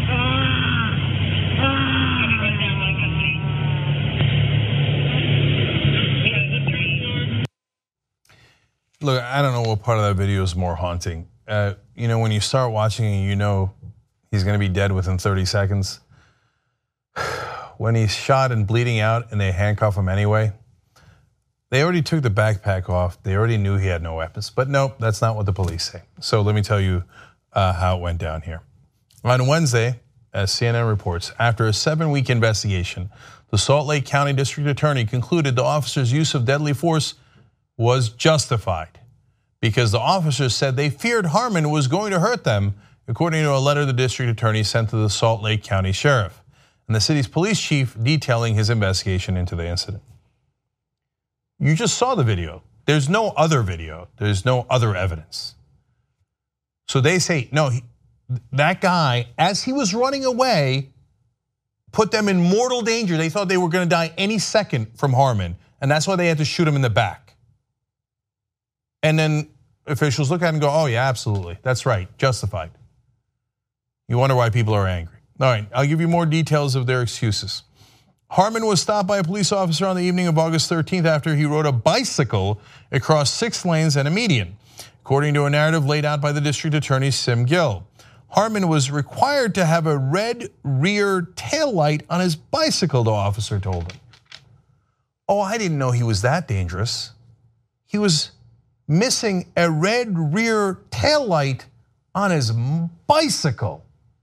Look, I don't know what part of that video is more haunting. Uh, you know, when you start watching and you know he's going to be dead within thirty seconds. When he's shot and bleeding out and they handcuff him anyway, they already took the backpack off. They already knew he had no weapons. But nope, that's not what the police say. So let me tell you uh, how it went down here. On Wednesday, as C N N reports, after a seven-week investigation, the Salt Lake County District Attorney concluded the officer's use of deadly force was justified because the officers said they feared Harmon was going to hurt them, according to a letter the district attorney sent to the Salt Lake County Sheriff and the city's police chief detailing his investigation into the incident. You just saw the video. There's no other video. There's no other evidence. So they say, no, he, that guy, as he was running away, put them in mortal danger. They thought they were going to die any second from Harmon, and that's why they had to shoot him in the back. And then officials look at it and go, oh yeah, absolutely, that's right, justified. You wonder why people are angry. All right, I'll give you more details of their excuses. Harmon was stopped by a police officer on the evening of August thirteenth after he rode a bicycle across six lanes and a median, according to a narrative laid out by the district attorney, Sim Gill. Harmon was required to have a red rear taillight on his bicycle, the officer told him. Oh, I didn't know he was that dangerous. He was missing a red rear taillight on his bicycle.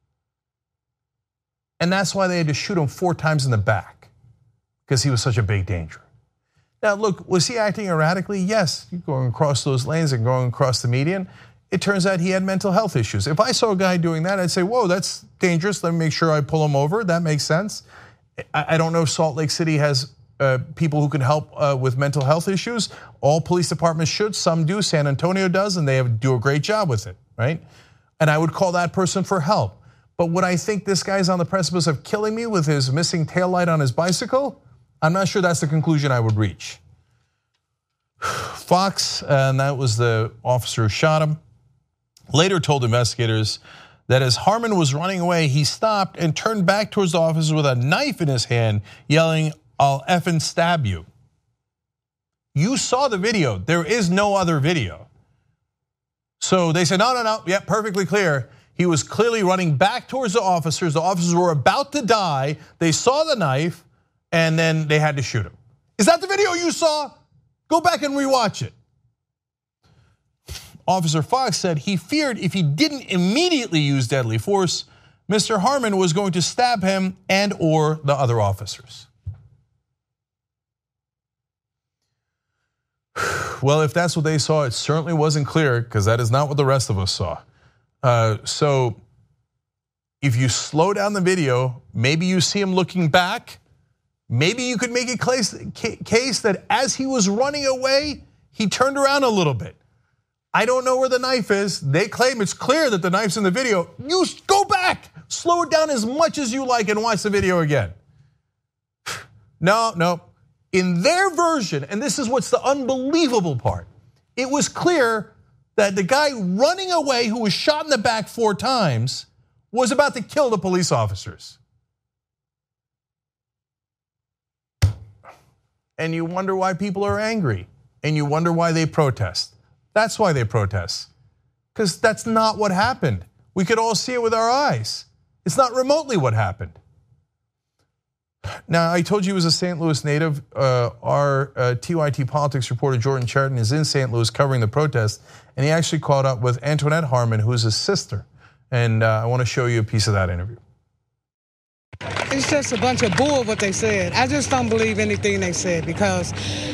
And that's why they had to shoot him four times in the back, because he was such a big danger. Now look, was he acting erratically? Yes, going across those lanes and going across the median. It turns out he had mental health issues. If I saw a guy doing that, I'd say, whoa, that's dangerous. Let me make sure I pull him over. That makes sense. I don't know if Salt Lake City has uh, people who can help uh, with mental health issues. All police departments should, some do, San Antonio does, and they have, do a great job with it, right? And I would call that person for help. But would I think this guy's on the precipice of killing me with his missing taillight on his bicycle? I'm not sure that's the conclusion I would reach. Fox, and that was the officer who shot him, later told investigators that as Harmon was running away, he stopped and turned back towards the officers with a knife in his hand, yelling, "I'll effing stab you." You saw the video. There is no other video. So they said, no, no, no, yeah, perfectly clear. He was clearly running back towards the officers. The officers were about to die. They saw the knife, and then they had to shoot him. Is that the video you saw? Go back and rewatch it. Officer Fox said he feared if he didn't immediately use deadly force, Mister Harmon was going to stab him and or the other officers. Well, if that's what they saw, it certainly wasn't clear, because that is not what the rest of us saw. Uh, so if you slow down the video, maybe you see him looking back. Maybe you could make a case that as he was running away, he turned around a little bit. I don't know where the knife is. They claim it's clear that the knife's in the video. You go back, slow it down as much as you like and watch the video again. No, no. In their version, and this is what's the unbelievable part, it was clear that the guy running away who was shot in the back four times was about to kill the police officers. And you wonder why people are angry, and you wonder why they protest. That's why they protest, because that's not what happened. We could all see it with our eyes. It's not remotely what happened. Now, I told you he was a Saint Louis native. Uh, our uh, T Y T Politics reporter Jordan Chariton is in Saint Louis covering the protest, and he actually caught up with Antoinette Harmon, who is his sister. And uh, I want to show you a piece of that interview. It's just a bunch of bull what they said. I just don't believe anything they said because,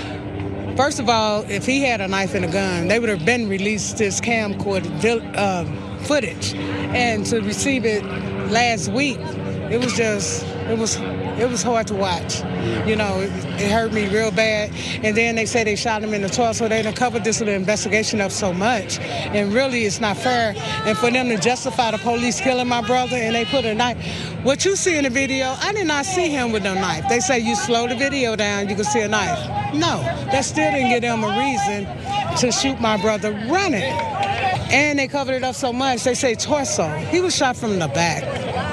first of all, if he had a knife and a gun, they would have been released this camcorder uh, footage. And to receive it last week, it was just, it was, it was hard to watch. You know, it, it hurt me real bad. And then they say they shot him in the torso. They done covered this little investigation up so much. And really, it's not fair. And for them to justify the police killing my brother and they put a knife. What you see in the video, I did not see him with no knife. They say you slow the video down, you can see a knife. No, that still didn't give them a reason to shoot my brother running. And they covered it up so much, they say torso. He was shot from the back.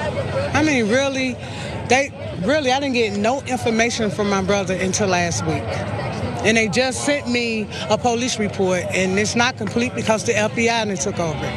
I mean, really, they really, I didn't get no information from my brother until last week. And they just sent me a police report, and it's not complete because the F B I then took over.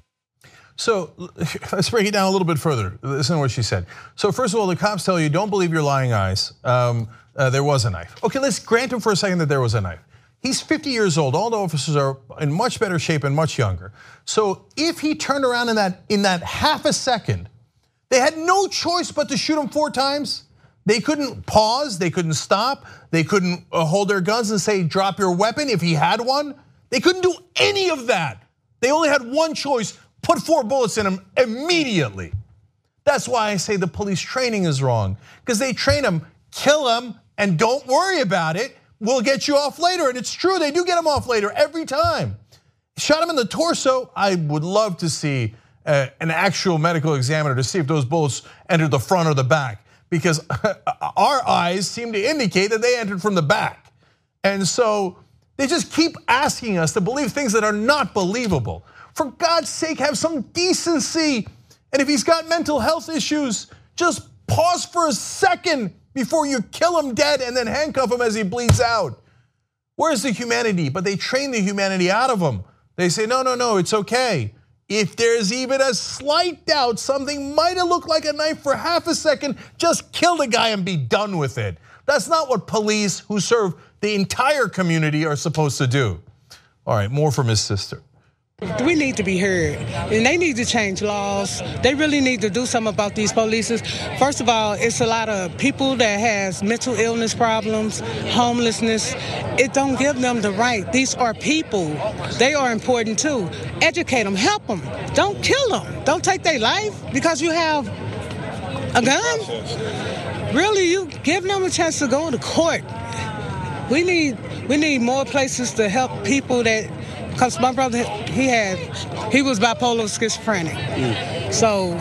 So let's break it down a little bit further. Listen to what she said. So first of all, the cops tell you, don't believe your lying eyes. Um, uh, there was a knife. Okay, let's grant him for a second that there was a knife. He's fifty years old. All the officers are in much better shape and much younger. So if he turned around in that in that half a second, they had no choice but to shoot him four times. They couldn't pause, they couldn't stop, they couldn't hold their guns and say, drop your weapon if he had one. They couldn't do any of that. They only had one choice, put four bullets in him immediately. That's why I say the police training is wrong, because they train him, kill him, and don't worry about it. We'll get you off later, and it's true, they do get him off later every time. Shot him in the torso. I would love to see an actual medical examiner to see if those bullets entered the front or the back, because our eyes seem to indicate that they entered from the back. And so they just keep asking us to believe things that are not believable. For God's sake, have some decency. And if he's got mental health issues, just pause for a second before you kill him dead and then handcuff him as he bleeds out. Where's the humanity? But they train the humanity out of him. They say, no, no, no, it's okay. If there's even a slight doubt something might have looked like a knife for half a second, just kill the guy and be done with it. That's not what police who serve the entire community are supposed to do. All right, more from his sister. We need to be heard, and they need to change laws. They really need to do something about these police. First of all, it's a lot of people that has mental illness problems, homelessness. It don't give them the right. These are people. They are important too. Educate them, help them. Don't kill them. Don't take their life because you have a gun. Really, you give them a chance to go to court. We need we need more places to help people that. Because my brother, he had, he was bipolar schizophrenic. Mm. So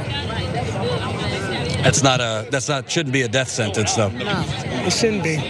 that's not a, that's not, shouldn't be a death sentence though. No, it shouldn't be.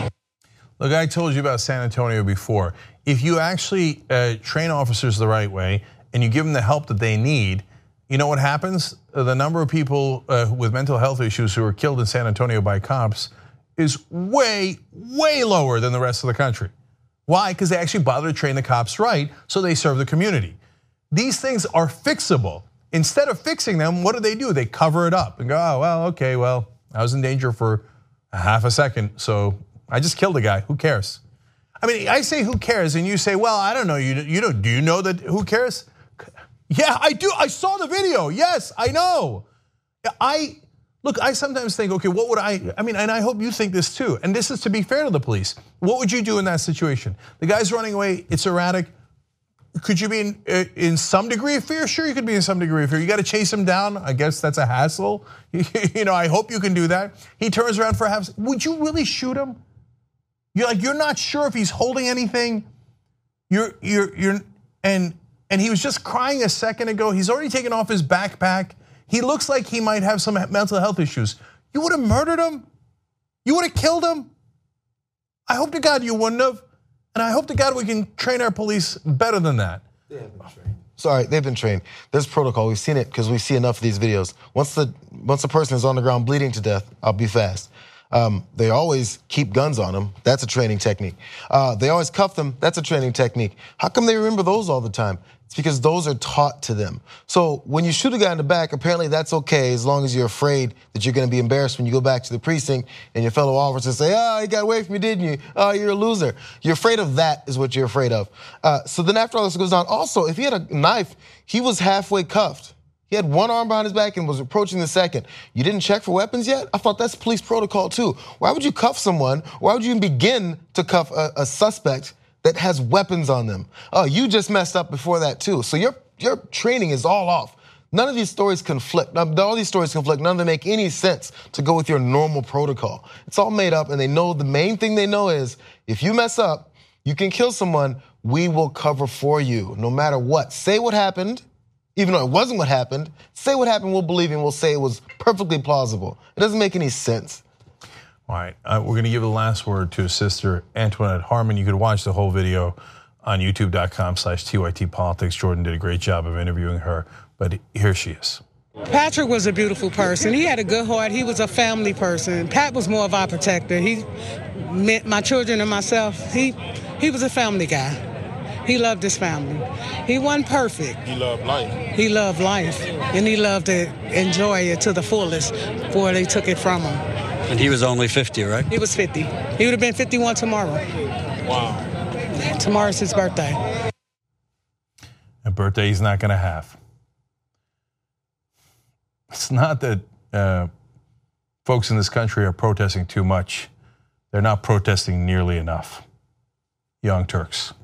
Look, I told you about San Antonio before. If you actually uh, train officers the right way and you give them the help that they need, you know what happens? The number of people uh, with mental health issues who are killed in San Antonio by cops is way, way lower than the rest of the country. Why? Because they actually bother to train the cops right, so they serve the community. These things are fixable. Instead of fixing them, what do they do? They cover it up and go, oh, well, okay, well, I was in danger for a half a second, so I just killed a guy, who cares? I mean, I say who cares, and you say, well, I don't know, you, you know, do you know that who cares? Yeah, I do, I saw the video, yes, I know. I, Look, I sometimes think, okay, what would I, I mean, and I hope you think this too, and this is to be fair to the police. What would you do in that situation? The guy's running away, it's erratic. Could you be in, in some degree of fear? Sure, you could be in some degree of fear. You got to chase him down, I guess that's a hassle. You know, I hope you can do that. He turns around for a half, would you really shoot him? You're like, you're not sure if he's holding anything. You're, you're, you're, and, and he was just crying a second ago. He's already taken off his backpack. He looks like he might have some mental health issues. You would have murdered him? You would have killed him? I hope to God you wouldn't have. And I hope to God we can train our police better than that. Sorry, they've been trained. There's protocol. We've seen it because we see enough of these videos. Once the once a person is on the ground bleeding to death, I'll be fast. Um, they always keep guns on them. That's a training technique. Uh, they always cuff them. That's a training technique. How come they remember those all the time? It's because those are taught to them. So when you shoot a guy in the back, apparently that's okay as long as you're afraid that you're going to be embarrassed when you go back to the precinct and your fellow officers say, oh, you got away from me, didn't you? Oh, you're a loser. You're afraid of that is what you're afraid of. Uh, so then after all this goes on, also, if he had a knife, he was halfway cuffed. He had one arm behind his back and was approaching the second. You didn't check for weapons yet? I thought that's police protocol too. Why would you cuff someone? Why would you even begin to cuff a, a suspect that has weapons on them? Oh, you just messed up before that too. So your your training is all off. None of these stories conflict. All these stories conflict. None of them make any sense to go with your normal protocol. It's all made up, and they know the main thing they know is if you mess up, you can kill someone, we will cover for you no matter what. Say what happened. Even though it wasn't what happened, say what happened, we'll believe you, and we'll say it was perfectly plausible. It doesn't make any sense. All right, uh, we're gonna give the last word to his sister, Antoinette Harmon. You could watch the whole video on youtube.com slash TYT Politics. Jordan did a great job of interviewing her, but here she is. Patrick was a beautiful person. He had a good heart. He was a family person. Pat was more of our protector. He meant my children and myself. He, he was a family guy. He loved his family. He wasn't perfect. He loved life. He loved life, and he loved to enjoy it to the fullest before they took it from him. And he was only fifty, right? He was fifty. He would have been fifty-one tomorrow. Wow. Tomorrow's his birthday. A birthday he's not gonna have. It's not that uh, folks in this country are protesting too much. They're not protesting nearly enough. Young Turks.